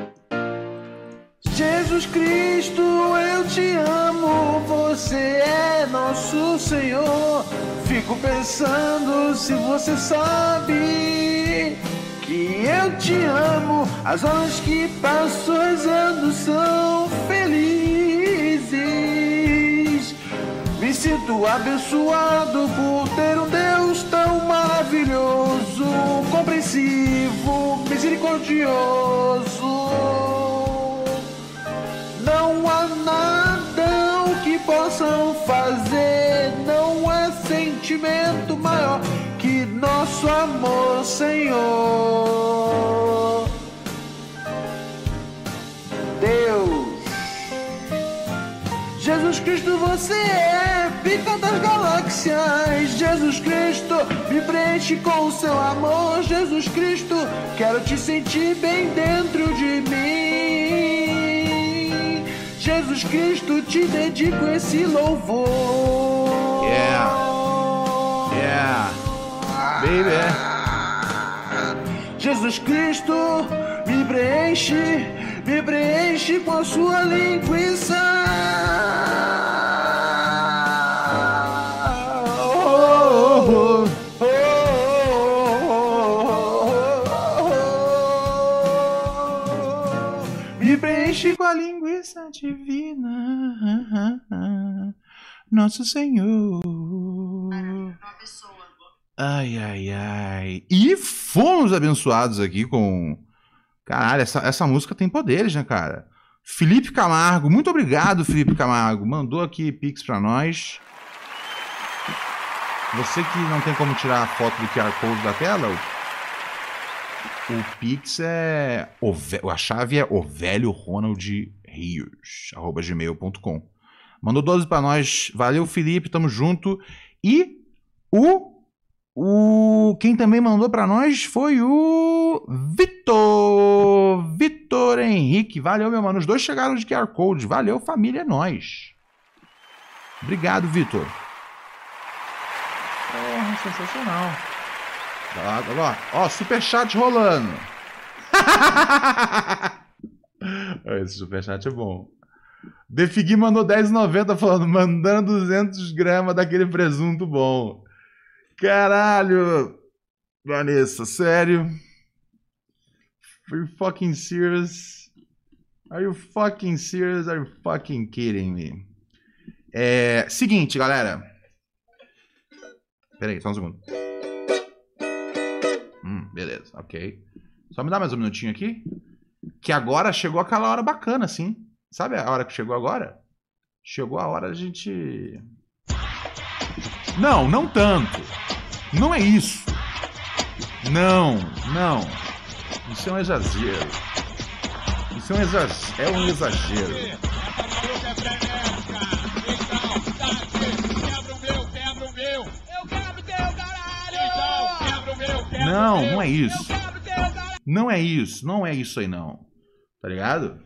Jesus Cristo, eu te amo, você é nosso Senhor. Fico pensando se você sabe que eu te amo. As horas que passo rezando são felizes. Me sinto abençoado por ter um Deus tão maravilhoso, compreensivo, misericordioso. Não há nada que possam fazer, não há sentimento maior que nosso amor, Senhor. Deus, Jesus Cristo, você é pica das galáxias. Jesus Cristo, me preenche com o seu amor. Jesus Cristo, quero te sentir bem dentro de mim. Jesus Cristo, te dedico esse louvor. Yeah. Yeah. Baby. Jesus Cristo, me preenche, me preenche com a sua linguiça. Oh, oh, oh, oh, oh. Me preenche com a linguiça divina, nosso Senhor. Ai, ai, ai. E fomos abençoados aqui com... Caralho, essa, essa música tem poderes, né, cara? Felipe Camargo, muito obrigado, Felipe Camargo. Mandou aqui pix pra nós. Você que não tem como tirar a foto do Q R Code da tela, o, o pix é... O, a chave é ovelhoronaldrios, arroba gmail ponto com. Mandou doze pra nós. Valeu, Felipe, tamo junto. E o... O quem também mandou para nós foi o Vitor, Vitor Henrique. Valeu, meu mano. Os dois chegaram de Q R Code. Valeu, família, é nóis. Obrigado, Vitor. É, sensacional. Ó, ó, ó, superchat rolando. Esse superchat é bom. Defigui mandou dez reais e noventa centavos falando, mandando duzentos gramas daquele presunto bom. Caralho, Vanessa, sério? Are you fucking serious? Are you fucking serious? Are you fucking kidding me? É, seguinte, galera. Pera aí, só um segundo. Hum, beleza, ok. Só me dá mais um minutinho aqui. Que agora chegou aquela hora bacana, assim. Sabe a hora que chegou agora? Chegou a hora da gente... Não, não tanto. Não é isso. Não, não. Isso é um exagero. Isso é um exagero. É um exagero. Não, não é isso. Não é isso. Não é isso aí, não. Tá ligado?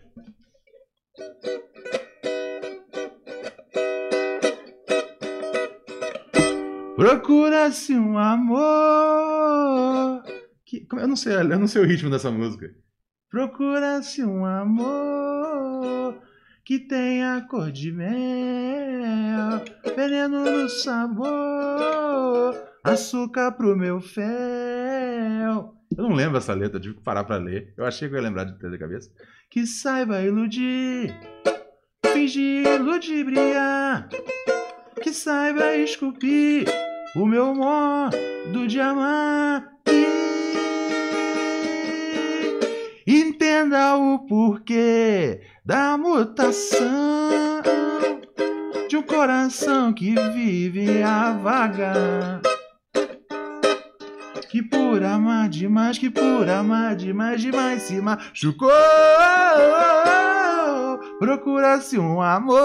Procura-se um amor. Que, eu não sei, eu não sei o ritmo dessa música. Procura-se um amor que tenha cor de mel, veneno no sabor, açúcar pro meu fel. Eu não lembro essa letra, tive que parar pra ler. Eu achei que eu ia lembrar de ter na cabeça. Que saiba iludir, fingir, ludibriar, que saiba esculpir o meu modo de amar. Entenda o porquê da mutação de um coração que vive a vagar. Que por amar demais, que por amar demais, demais se machucou. Procura-se um amor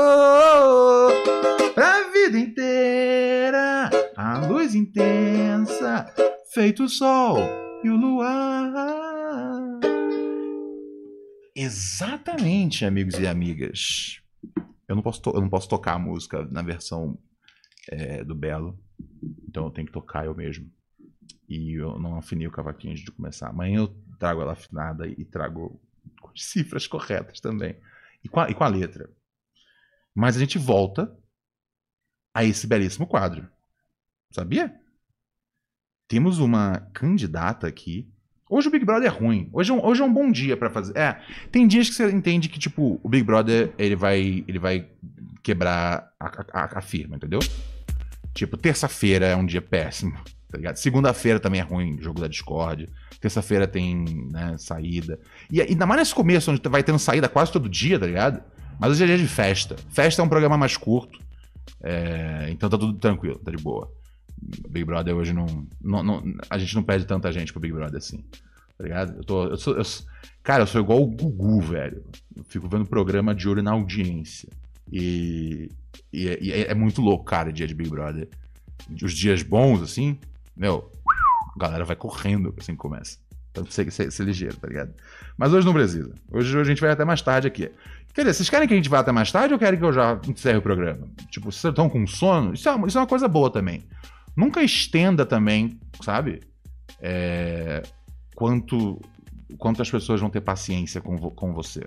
pra vida inteira, a luz intensa, feito o sol e o luar. Exatamente, amigos e amigas. Eu não posso, to- eu não posso tocar a música na versão é, do Belo, então eu tenho que tocar eu mesmo. E eu não afinei o cavaquinho antes de começar. Amanhã eu trago ela afinada e trago com as cifras corretas também. E com, a, e com a letra. Mas a gente volta a esse belíssimo quadro. Sabia? Temos uma candidata aqui. Hoje o Big Brother é ruim. Hoje é um, hoje é um bom dia pra fazer. É, tem dias que você entende que, tipo, o Big Brother, ele vai, ele vai quebrar a, a, a firma, entendeu? Tipo, terça-feira é um dia péssimo, tá ligado? Segunda-feira também é ruim, jogo da Discord. Terça-feira tem, né, saída. E e ainda mais nesse começo, onde vai tendo saída quase todo dia, tá ligado? Mas hoje é dia de festa. Festa é um programa mais curto. É, então tá tudo tranquilo, tá de boa. Big Brother hoje não, não, não. A gente não perde tanta gente pro Big Brother assim. Tá ligado? Eu tô. Eu sou, eu, cara, eu sou igual o Gugu, velho. Eu fico vendo programa de olho na audiência. E, e, e é, é muito louco, cara, dia de Big Brother. Os dias bons, assim, meu, a galera vai correndo assim que começa. Então ser, ser, ser ligeiro, tá ligado? Mas hoje não precisa. Hoje, hoje a gente vai até mais tarde aqui. Quer dizer, vocês querem que a gente vá até mais tarde ou querem que eu já encerre o programa? Tipo, vocês estão com sono? Isso é, uma, isso é uma coisa boa também. Nunca estenda também, sabe? É, quanto, quanto as pessoas vão ter paciência com, vo, com você.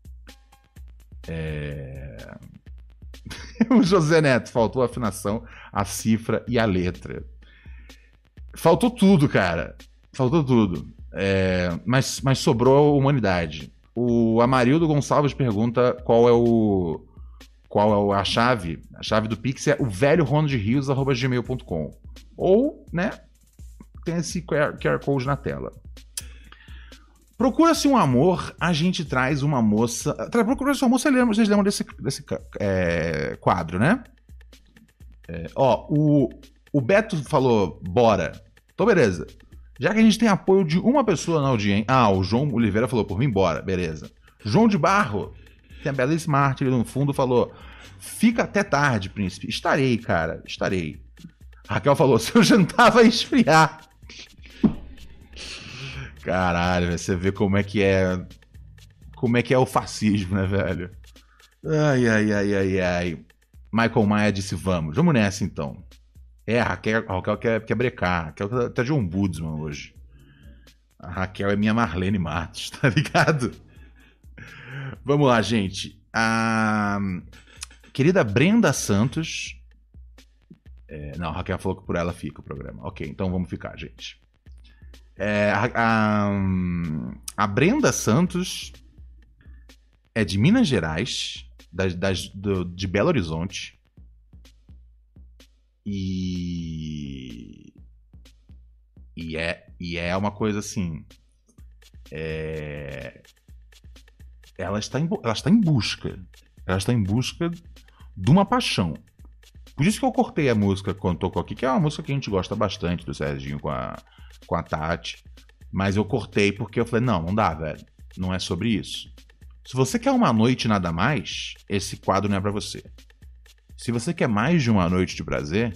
É... O José Neto, faltou a afinação, a cifra e a letra. Faltou tudo, cara. Faltou tudo. É... Mas, mas sobrou a humanidade. O Amarildo Gonçalves pergunta qual é o... Qual é a chave? A chave do Pix é o velho ronald rios arroba gmail ponto com. Ou, né, tem esse Q R Code na tela. Procura-se um amor, a gente traz uma moça... Procura-se um amor, vocês lembram, vocês lembram desse, desse é, quadro, né? É, ó, o, o Beto falou, bora. Então, beleza. Já que a gente tem apoio de uma pessoa na audiência... Ah, o João Oliveira falou, por mim, bora. Beleza. João de Barro... Tem a belíssima arte ali no fundo, falou: fica até tarde, príncipe. Estarei, cara, estarei. Raquel falou: seu jantar vai esfriar. Caralho, você vê como é que é. Como é que é o fascismo, né, velho? Ai, ai, ai, ai, ai. Michael Maia disse: vamos, vamos nessa então. É, a Raquel, a Raquel quer, quer brecar. A Raquel tá de ombudsman hoje. A Raquel é minha Marlene Matos, tá ligado? Vamos lá, gente. A querida Brenda Santos. É, não, a Raquel falou que por ela fica o programa. Ok, então vamos ficar, gente. É, a, a, a Brenda Santos é de Minas Gerais, das, das, do, de Belo Horizonte. E. E é, e é uma coisa assim. É. Ela está, em, ela está em busca. Ela está em busca de uma paixão. Por isso que eu cortei a música quando tocou aqui, que é uma música que a gente gosta bastante do Serginho com a, com a Tati. Mas eu cortei porque eu falei, não, não dá, velho. Não é sobre isso. Se você quer uma noite e nada mais, esse quadro não é pra você. Se você quer mais de uma noite de prazer,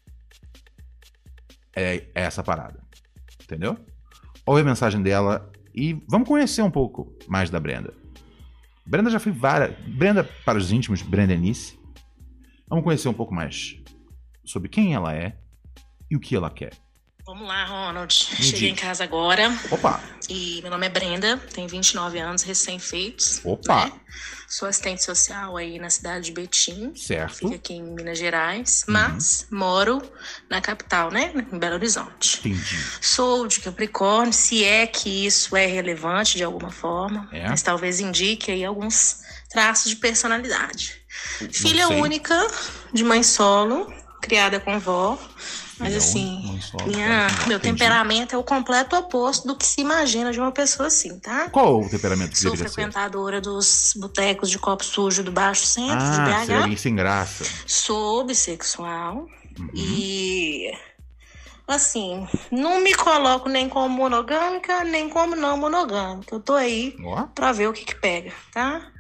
é, é essa parada. Entendeu? Ouve a mensagem dela e vamos conhecer um pouco mais da Brenda. Brenda já foi várias... Brenda, para os íntimos, Brendanice. Vamos conhecer um pouco mais sobre quem ela é e o que ela quer. Vamos lá, Ronald. Me Cheguei diga. em casa agora. Opa! E meu nome é Brenda, tenho vinte e nove anos, recém-feitos. Opa! Né? Sou assistente social aí na cidade de Betim. Certo. Fico aqui em Minas Gerais, Uhum. mas moro na capital, né? Em Belo Horizonte. Entendi. Sou de Capricórnio, se é que isso é relevante de alguma forma, É? mas talvez indique aí alguns traços de personalidade. Filha sei. única, de mãe solo, criada com vó. Mas Filha assim, única, mãe solo, minha, criada com vó. meu Entendi. temperamento é o completo oposto do que se imagina de uma pessoa assim, tá? Qual o temperamento que Sou deveria ser? frequentadora dos botecos de copo sujo do Baixo Centro, de Ah, ser B H. alguém sem graça. Sou bissexual Uhum. e, assim, não me coloco nem como monogâmica, nem como não monogâmica. Eu tô aí Ó, pra ver o que que pega, tá?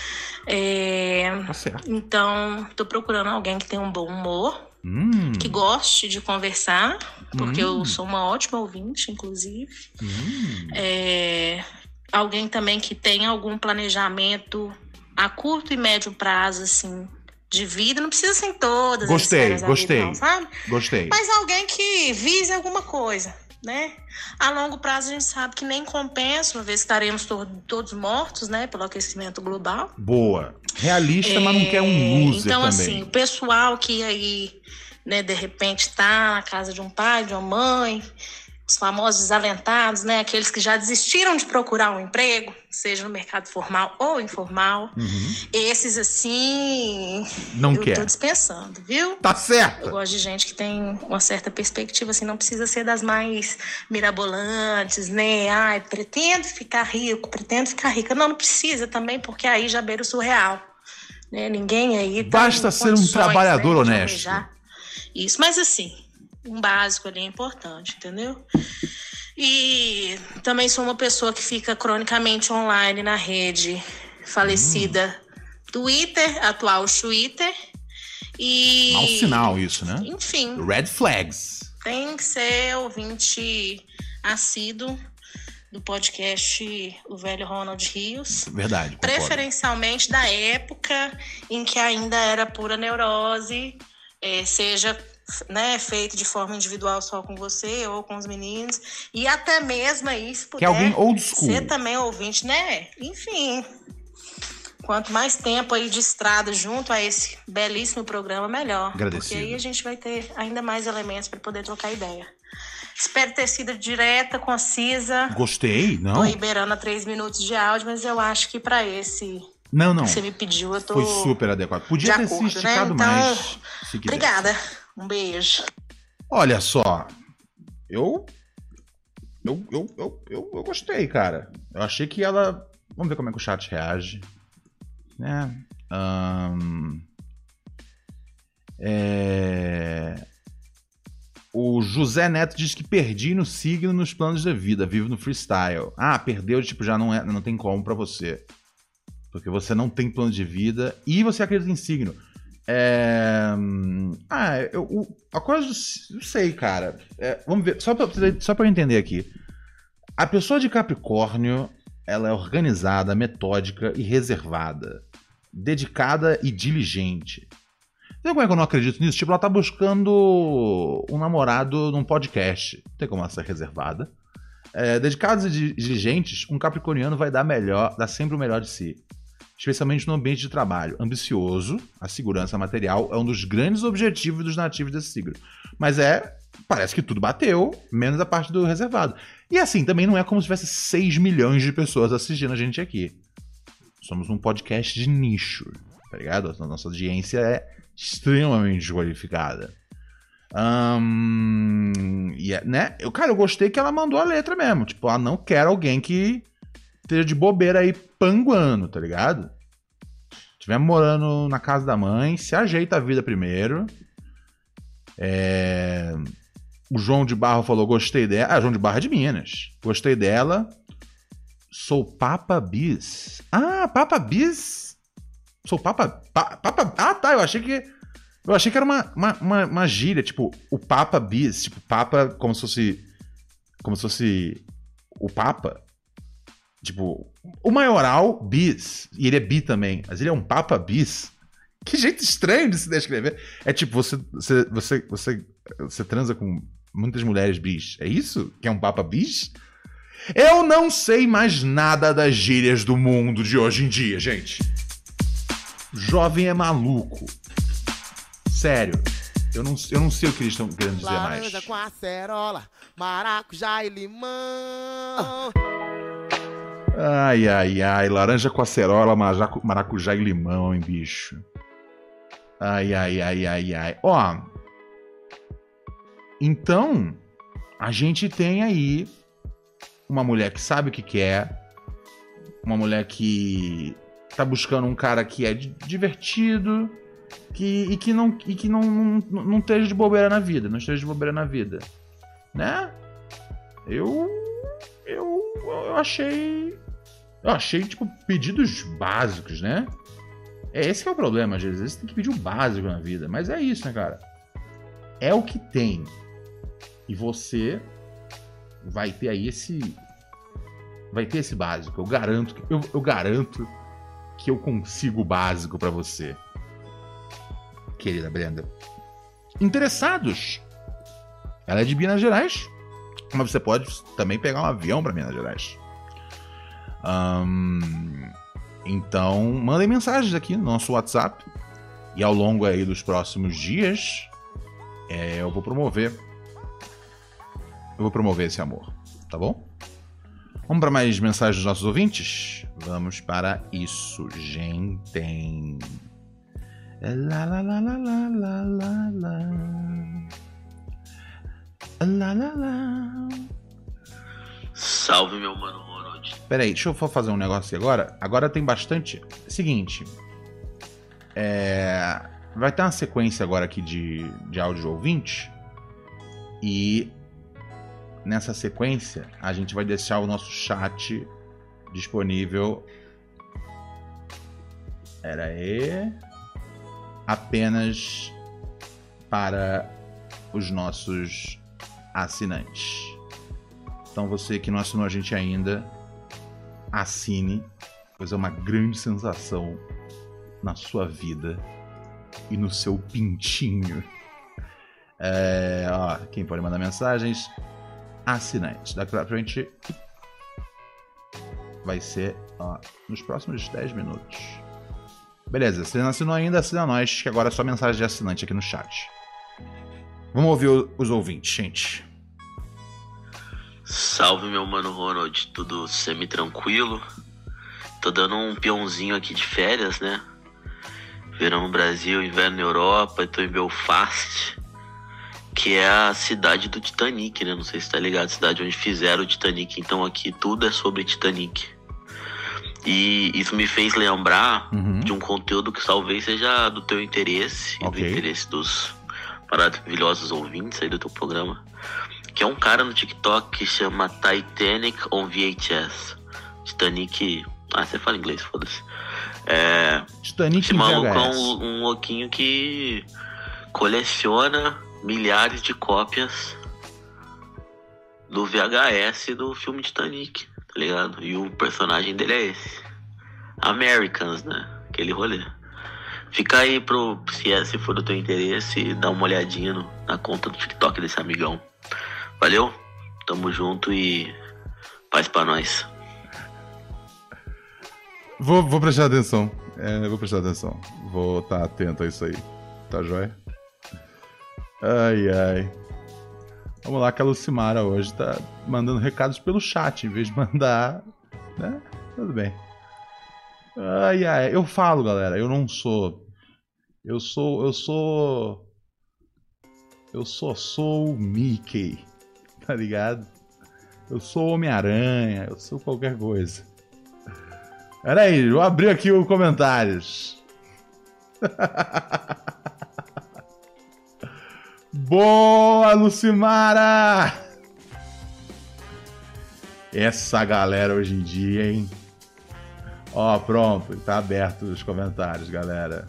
É, tá certo. então, tô procurando alguém que tenha um bom humor, Hum, que goste de conversar, porque Hum. eu sou uma ótima ouvinte, inclusive. hum. É, alguém também que tenha algum planejamento a curto e médio prazo, assim, de vida. Não precisa ser em todas Gostei, as esferas da gostei. vida, não, sabe? Gostei. Mas alguém que vise alguma coisa, né? A longo prazo a gente sabe que nem compensa, uma vez que estaremos to- todos mortos, né? Pelo aquecimento global. Boa. Realista, mas não quer um loser Então, também. assim, o pessoal que aí, né, de repente tá na casa de um pai, de uma mãe, os famosos desalentados, né? Aqueles que já desistiram de procurar um emprego, seja no mercado formal ou informal. Uhum. Esses, assim, Não eu quer. tô dispensando, viu? Tá Eu certo. gosto de gente que tem uma certa perspectiva, assim, não precisa ser das mais mirabolantes, né? Ai, pretendo ficar rico, pretendo ficar rica. Não, não precisa também, porque aí já beira o surreal, né? Ninguém aí... tá Basta em ser um condições, trabalhador né, de honesto. almejar isso, mas assim, um básico ali é importante, entendeu? E também sou uma pessoa que fica cronicamente online na rede falecida Twitter, atual Twitter. E... Mau sinal isso, né? Enfim, Red flags. tem que ser ouvinte assíduo do podcast O Velho Ronald Rios. Verdade. concordo. Preferencialmente da época em que ainda era pura neurose, eh, seja, né, feito de forma individual só com você ou com os meninos. E até mesmo aí, se Que puder, é alguém old school. ser também ouvinte, né? Enfim, quanto mais tempo aí de estrada junto a esse belíssimo programa, melhor. Agradecido. Porque aí a gente vai ter ainda mais elementos para poder trocar ideia. Espero ter sido direta, concisa. Gostei? Tô Não? aí beirando a três minutos de áudio, mas eu acho que pra esse Não, não. que você me pediu, eu tô Foi super adequado. Podia de ter acordo, se esticado né? Então, mais. Se quisesse. obrigada. Um beijo. Olha só. Eu. Eu, eu, eu, eu, eu gostei, cara. Eu achei que ela. Vamos ver como é que o chat reage. Né? Ahn, é... O José Neto diz que perdi no signo nos planos da vida, vivo no freestyle. Ah, perdeu, tipo, já não, é, não tem como pra você. Porque você não tem plano de vida e você acredita em signo. É... Ah, eu, o- a coisa do... Não sei, cara. É, vamos ver, só pra, só pra eu entender aqui. A pessoa de Capricórnio, ela é organizada, metódica e reservada. Dedicada e diligente. Sabe como é que eu não acredito nisso? Tipo, ela tá buscando um namorado num podcast. Não tem como ela ser reservada. É, dedicados e di- diligentes, um capricorniano vai dar melhor, dar sempre o melhor de si. Especialmente no ambiente de trabalho. Ambicioso, a segurança material é um dos grandes objetivos dos nativos desse signo. Mas é, parece que tudo bateu, menos a parte do reservado. E assim, também não é como se tivesse seis milhões de pessoas assistindo a gente aqui. Somos um podcast de nicho, tá ligado? A nossa audiência é extremamente qualificada. Ahn, e é, né? Eu, cara, eu gostei que ela mandou a letra mesmo. Tipo, ela não quer alguém que esteja de bobeira aí panguando, tá ligado? Estiver morando na casa da mãe, se ajeita a vida primeiro. É... O João de Barro falou, gostei dela. Ah, João de Barro é de Minas. Gostei dela. Sou Papa Bis. Ah, Papa Bis. Sou Papa... Pa, Papa... Ah, tá, eu achei que... Eu achei que era uma, uma, uma, uma gíria, tipo, o Papa Bis. Tipo, Papa como se fosse... Como se fosse... O Papa. Tipo, o maioral bis. E ele é bi também. Mas ele é um Papa Bis. Que jeito estranho de se descrever. É tipo, você, você, você, você, você transa com muitas mulheres bis. É isso? Que é um Papa Bis? Eu não sei mais nada das gírias do mundo de hoje em dia, gente. Jovem é maluco. Sério. Eu não, eu não sei o que eles estão querendo dizer mais. Laranja com acerola, maracujá e limão. Ai, ai, ai. Laranja com acerola, maracujá e limão, hein, bicho. Ai, ai, ai, ai, ai. Ó. Então, a gente tem aí uma mulher que sabe o que quer. Uma mulher que tá buscando um cara que é divertido que, e que, não, e que não, não, não esteja de bobeira na vida. Não esteja de bobeira na vida. Né? Eu... Eu, eu achei... Eu achei, tipo, pedidos básicos, né? É esse que é o problema, às vezes. Às vezes tem que pedir o básico na vida. Mas é isso, né, cara? É o que tem. E você vai ter aí esse... Vai ter esse básico. Eu garanto que eu, eu, garanto que eu consigo o básico pra você. Querida Brenda. Interessados? Ela é de Minas Gerais. Mas você pode também pegar um avião pra Minas Gerais. Um, então, mandem mensagens aqui no nosso WhatsApp. E ao longo aí dos próximos dias, é, eu vou promover. Eu vou promover esse amor, tá bom? Vamos para mais mensagens dos nossos ouvintes? Vamos para isso, gente. Lá, lá, lá, lá, lá, lá, lá, lá. Lá, lá, lá. Salve, meu mano Ronald. Peraí, deixa eu fazer um negócio aqui agora. Agora tem bastante... Seguinte. É... Vai ter uma sequência agora aqui de, de áudio ouvinte. E... Nessa sequência, a gente vai deixar o nosso chat disponível. Pera aí. Apenas para os nossos assinantes. Então você que não assinou a gente ainda, assine, pois é uma grande sensação na sua vida e no seu pintinho. É, ó, quem pode mandar mensagens? Assinantes. Daqui pra frente vai ser ó, nos próximos dez minutos. Beleza, se não assinou ainda, assina nós, que agora é só mensagem de assinante aqui no chat. Vamos ouvir o, os ouvintes, gente. Salve, meu mano Ronald, tudo semi-tranquilo. Tô dando um peãozinho aqui de férias, né? Verão no Brasil, inverno na Europa, tô em Belfast, que é a cidade do Titanic, né? Não sei se tá ligado, a cidade onde fizeram o Titanic. Então aqui tudo é sobre Titanic. E isso me fez lembrar uhum. de um conteúdo que talvez seja do teu interesse, okay. e do interesse dos maravilhosos ouvintes aí do teu programa. Que é um cara no TikTok que chama Titanic on V H S. Titanic... Ah, você fala inglês, foda-se. É... Titanic Esse maluco é um, um louquinho que coleciona milhares de cópias do V H S do filme Titanic, tá ligado? E o personagem dele é esse. Americans, né? Aquele rolê. Fica aí pro... Se, é, se for do teu interesse, dá uma olhadinha no, na conta do TikTok desse amigão. Valeu? Tamo junto e paz pra nós. Vou, vou prestar atenção. É, vou prestar atenção. Vou estar tá atento a isso aí. Tá joia? Ai, ai. Vamos lá, que a Lucimara hoje tá mandando recados pelo chat, em vez de mandar... Né? Tudo bem. Ai, ai. Eu falo, galera. Eu não sou... Eu sou... Eu sou... Eu só sou o Mickey. Tá ligado? Eu sou Homem-Aranha, eu sou qualquer coisa. Pera aí, eu abri aqui os comentários. Boa, Lucimara! Essa galera hoje em dia, hein? Ó, pronto, tá aberto os comentários, galera.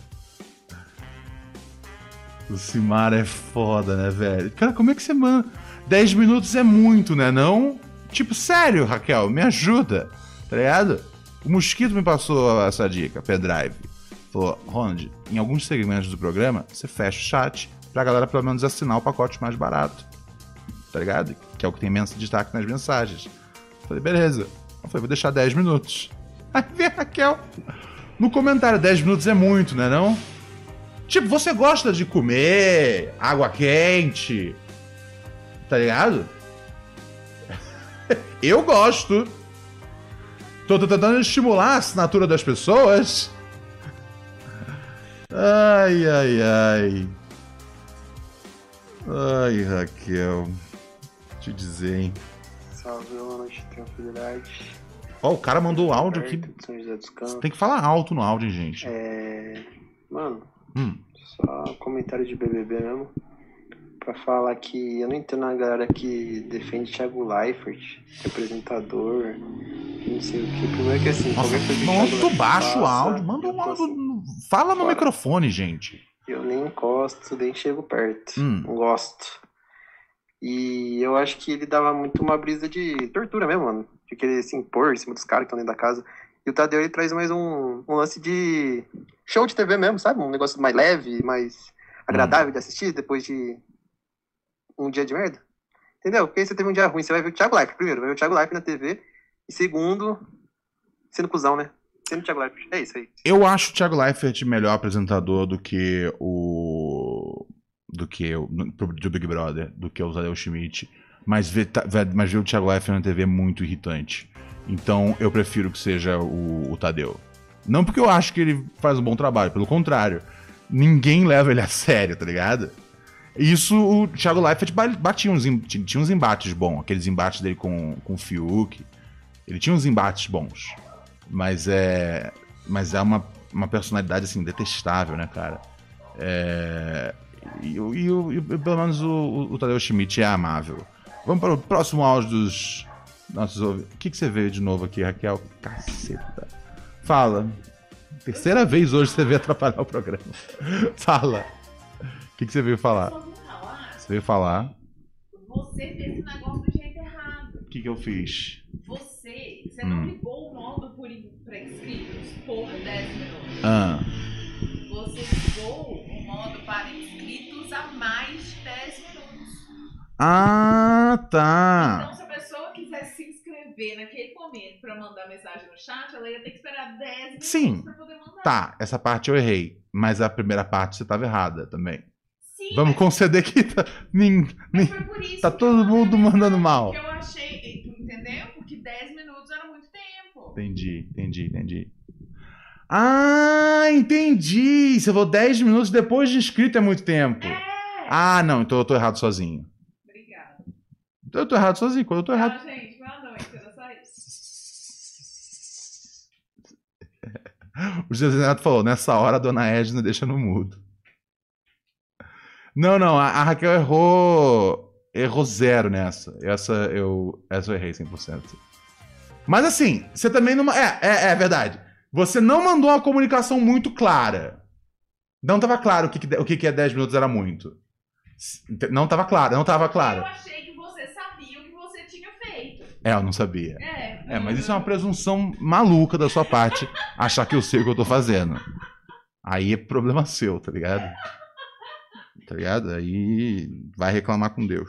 Lucimara é foda, né, velho? Cara, como é que você manda? dez minutos é muito, né, não? Tipo, sério, Raquel, me ajuda, tá ligado? O Mosquito me passou essa dica, pendrive. Falou, Ronald, em alguns segmentos do programa, você fecha o chat pra galera pelo menos assinar o pacote mais barato, tá ligado? Que é o que tem menos destaque nas mensagens. Falei, beleza. Eu falei, vou deixar dez minutos. Aí vem a Raquel no comentário, dez minutos é muito, né não? Tipo, você gosta de comer água quente, tá ligado? Eu gosto. Tô, tô tentando estimular a assinatura das pessoas. Ai, ai, ai. Ai, Raquel. Deixa eu dizer, hein. Salve, boa noite, tranquilidade. Ó, o cara mandou áudio aqui. Você tem que falar alto no áudio, hein, gente. É... Mano, hum. só um comentário de B B B mesmo. Pra falar que eu não entendo a galera que defende Thiago Leifert, apresentador, não sei o que. Primeiro que assim, nossa, qualquer coisa que muito baixo o áudio. Manda um áudio. Assim, fala no fora. Microfone, gente. Eu nem encosto, nem chego perto. Hum. Não gosto. E eu acho que ele dava muito uma brisa de tortura mesmo, mano. De querer se impor em cima dos caras que estão dentro da casa. E o Tadeu, ele traz mais um, um lance de show de T V mesmo, sabe? Um negócio mais leve, mais agradável hum. de assistir depois de um dia de merda. Entendeu? Porque aí você teve um dia ruim, você vai ver o Thiago Leifert primeiro, vai ver o Thiago Leifert na T V. E segundo, sendo cuzão, né? Sendo o Thiago Leifert. É isso aí. Eu acho o Thiago Leifert melhor apresentador do que o... do que o do Big Brother, do que o Tadeu Schmidt, mas ver, mas ver o Thiago Leifert na T V é muito irritante. Então eu prefiro que seja o, o Tadeu. Não porque eu acho que ele faz um bom trabalho, pelo contrário. Ninguém leva ele a sério, tá ligado? Isso, o Thiago Leifert batia uns, tinha uns embates bons, aqueles embates dele com, com o Fiuk. Ele tinha uns embates bons. Mas é, mas é uma, uma personalidade assim, detestável, né, cara? É... E, e, e, e pelo menos o, o, o Tadeu Schmidt é amável. Vamos para o próximo áudio dos nossos ouvintes. O que, que você veio de novo aqui, Raquel? Caceta. Fala. Terceira vez hoje você veio atrapalhar o programa. Fala. O que, que você veio falar? Você veio falar. Você fez o negócio do jeito errado. O que, que eu fiz? Você, você hum. não ligou o modo para inscritos por dez minutos. Ah. Você ligou o modo para inscritos a mais dez minutos. Ah, tá. Então, se a pessoa quiser se inscrever naquele momento para mandar mensagem no chat, ela ia ter que esperar dez minutos Sim. para poder mandar. Tá, essa parte eu errei. Mas a primeira parte você estava errada também. Sim, Vamos mas... conceder que tá, nin, nin, foi por isso tá todo mundo mandando mal. Porque eu achei, entendeu? Porque dez minutos era muito tempo. Entendi, entendi, entendi. Ah, entendi. Você falou dez minutos depois de inscrito é muito tempo. É. Ah, não, então eu tô errado sozinho. Obrigada. Então eu tô errado sozinho, quando eu tô ah, errado. Gente, boa noite, era só isso. O José Renato falou, nessa hora a dona Edna deixa no mudo. Não, não, a, a Raquel errou. Errou zero nessa. Essa eu, essa eu errei cem por cento. Mas assim, você também não. É, é, é verdade. Você não mandou uma comunicação muito clara. Não tava claro o que, o que é dez minutos era muito. Não tava claro, não tava claro. Eu achei que você sabia o que você tinha feito. É, eu não sabia. É, é mas isso é uma presunção maluca da sua parte, achar que eu sei o que eu tô fazendo. Aí é problema seu, tá ligado? Tá ligado? Aí vai reclamar com Deus.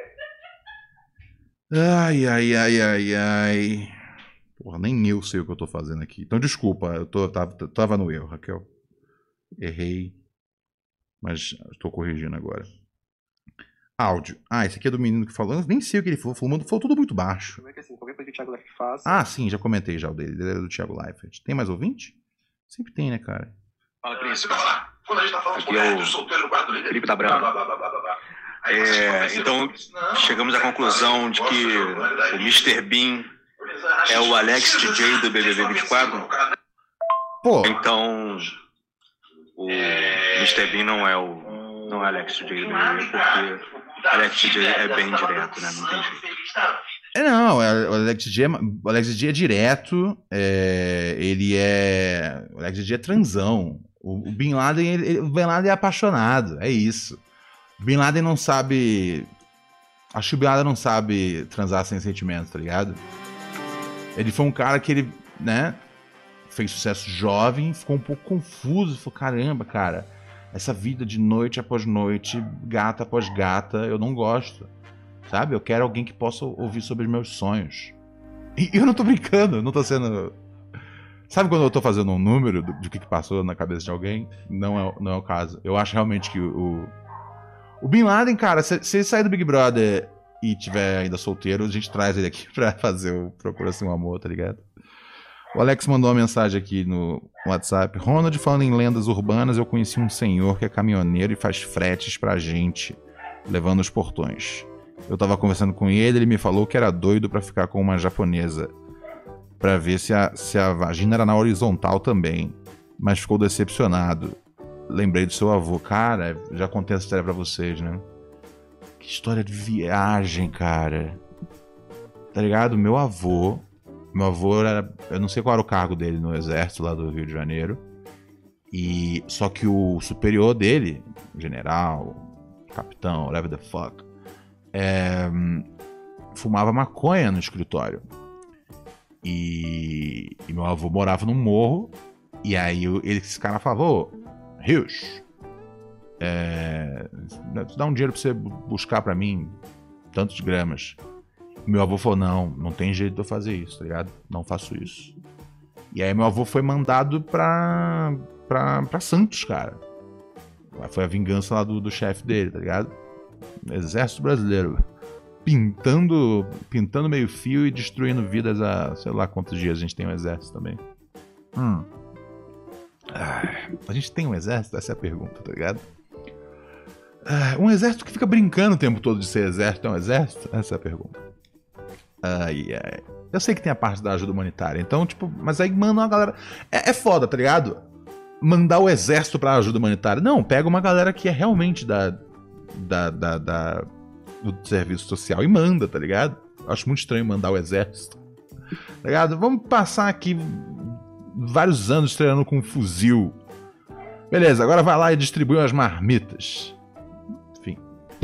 Ai, ai, ai, ai, ai. Porra, nem eu sei o que eu tô fazendo aqui. Então, desculpa, eu tô, tava, tava no erro, Raquel. Errei. Mas estou corrigindo agora. Áudio. Ah, esse aqui é do menino que falou. Eu nem sei o que ele falou. Falou, falou tudo muito baixo. Como é que assim, qualquer coisa que o Thiago Leifert faça... Ah, sim, já comentei já o dele. Ele é do Thiago Leifert. Tem mais ouvinte? Sempre tem, né, cara? Fala, príncipe. Aqui é o Felipe da Brama. É, então, chegamos à conclusão de que o mister Bean é o Alex D J do B B B vinte e quatro. Pô. Então, o mister Bean não é o, não é Alex J J, porque Alex J é bem direto, né? Não tem jeito. É, não, o Alex J, o Alex J é direto, é, ele é... O Alex J é transão. O, o Bin Laden, ele, ele, o Bin Laden é apaixonado, é isso. O Bin Laden não sabe... Acho que o Bin Laden não sabe transar sem sentimento, tá ligado? Ele foi um cara que ele, né, fez sucesso jovem, ficou um pouco confuso, falou, caramba, cara, essa vida de noite após noite, gata após gata, eu não gosto, sabe? Eu quero alguém que possa ouvir sobre os meus sonhos. E eu não tô brincando, não tô sendo... Sabe quando eu tô fazendo um número do, do que passou na cabeça de alguém? Não é, não é o caso. Eu acho realmente que o... O Bin Laden, cara, se, se ele sair do Big Brother e tiver ainda solteiro, a gente traz ele aqui pra fazer o Procura-se um Amor, tá ligado? O Alex mandou uma mensagem aqui no WhatsApp. Ronald, falando em lendas urbanas, eu conheci um senhor que é caminhoneiro e faz fretes pra gente, levando os portões. Eu tava conversando com ele, ele me falou que era doido pra ficar com uma japonesa, pra ver se a, se a vagina era na horizontal também, mas ficou decepcionado. Lembrei do seu avô. Cara, já contei essa história pra vocês, né? Que história de viagem, cara. Tá ligado? Meu avô... Meu avô era... Eu não sei qual era o cargo dele no exército lá do Rio de Janeiro. E... Só que o superior dele, general, capitão, whatever the fuck, é... fumava maconha no escritório. E... E meu avô morava num morro. E aí ele, esse cara falou... Rios, é, dá um dinheiro pra você buscar pra mim tantos gramas. Meu avô falou, não, não tem jeito de eu fazer isso, tá ligado? Não faço isso. E aí meu avô foi mandado pra, pra, pra Santos, cara. Foi a vingança lá do, do chefe dele, tá ligado? Exército Brasileiro. Pintando, pintando meio fio e destruindo vidas há, sei lá quantos dias a gente tem um exército também. Hum. Ah, a gente tem um exército? Essa é a pergunta, tá ligado? Ah, um exército que fica brincando o tempo todo de ser exército é um exército? Essa é a pergunta. Ai, ai. Eu sei que tem a parte da ajuda humanitária, então, tipo, mas aí manda uma galera... É, é foda, tá ligado? Mandar o exército pra ajuda humanitária. Não, pega uma galera que é realmente da... da, da, da do serviço social e manda, tá ligado? Eu acho muito estranho mandar o exército. Tá ligado? Vamos passar aqui... vários anos treinando com um fuzil. Beleza, agora vai lá e distribui umas marmitas. Enfim.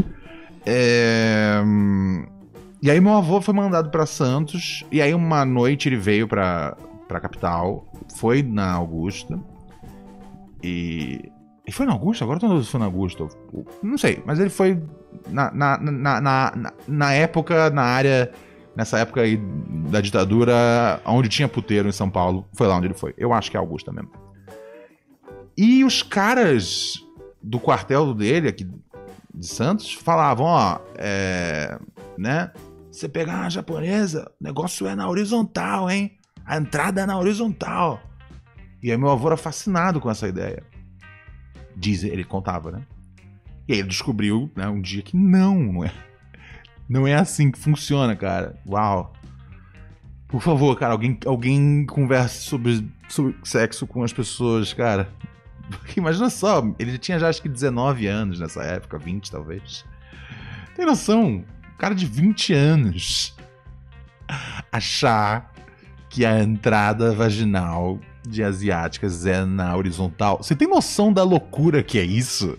É... E aí meu avô foi mandado pra Santos. E aí uma noite ele veio pra, pra capital. Foi na Augusta. E... E foi na Augusta? Agora eu tô falando se foi na Augusta. Não sei, mas ele foi na, na, na, na, na época, na área... Nessa época aí da ditadura, onde tinha puteiro em São Paulo, foi lá onde ele foi. Eu acho que é Augusta mesmo. E os caras do quartel dele, aqui de Santos, falavam, ó, é, né? Você pegar uma japonesa, o negócio é na horizontal, hein? A entrada é na horizontal. E aí meu avô era fascinado com essa ideia. Diz, ele contava, né? E aí ele descobriu, né, um dia que não, não é. Não é assim que funciona, cara. Uau. Por favor, cara, alguém, alguém converse sobre, sobre sexo com as pessoas, cara. Imagina só, ele tinha já acho que dezenove anos nessa época, vinte talvez. Tem noção? Um cara de vinte anos achar que a entrada vaginal de asiáticas é na horizontal. Você tem noção da loucura que é isso?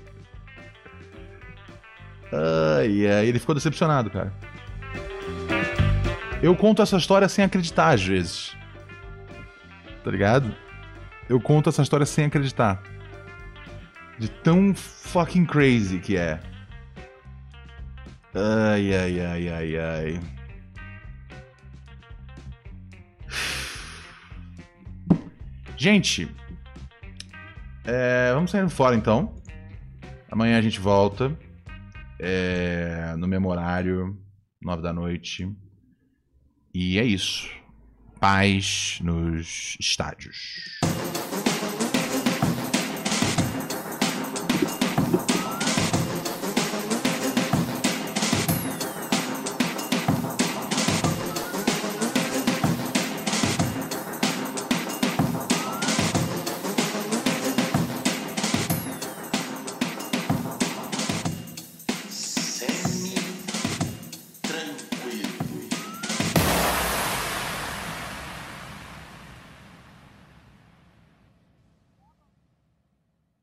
Ai, ai, ele ficou decepcionado, cara. Eu conto essa história sem acreditar às vezes. Tá ligado? Eu conto essa história sem acreditar. De tão fucking crazy que é. Ai, ai, ai, ai, ai. Gente, é, vamos saindo fora então. Amanhã a gente volta. É, no mesmo horário, nove da noite. E é isso. Paz nos estádios.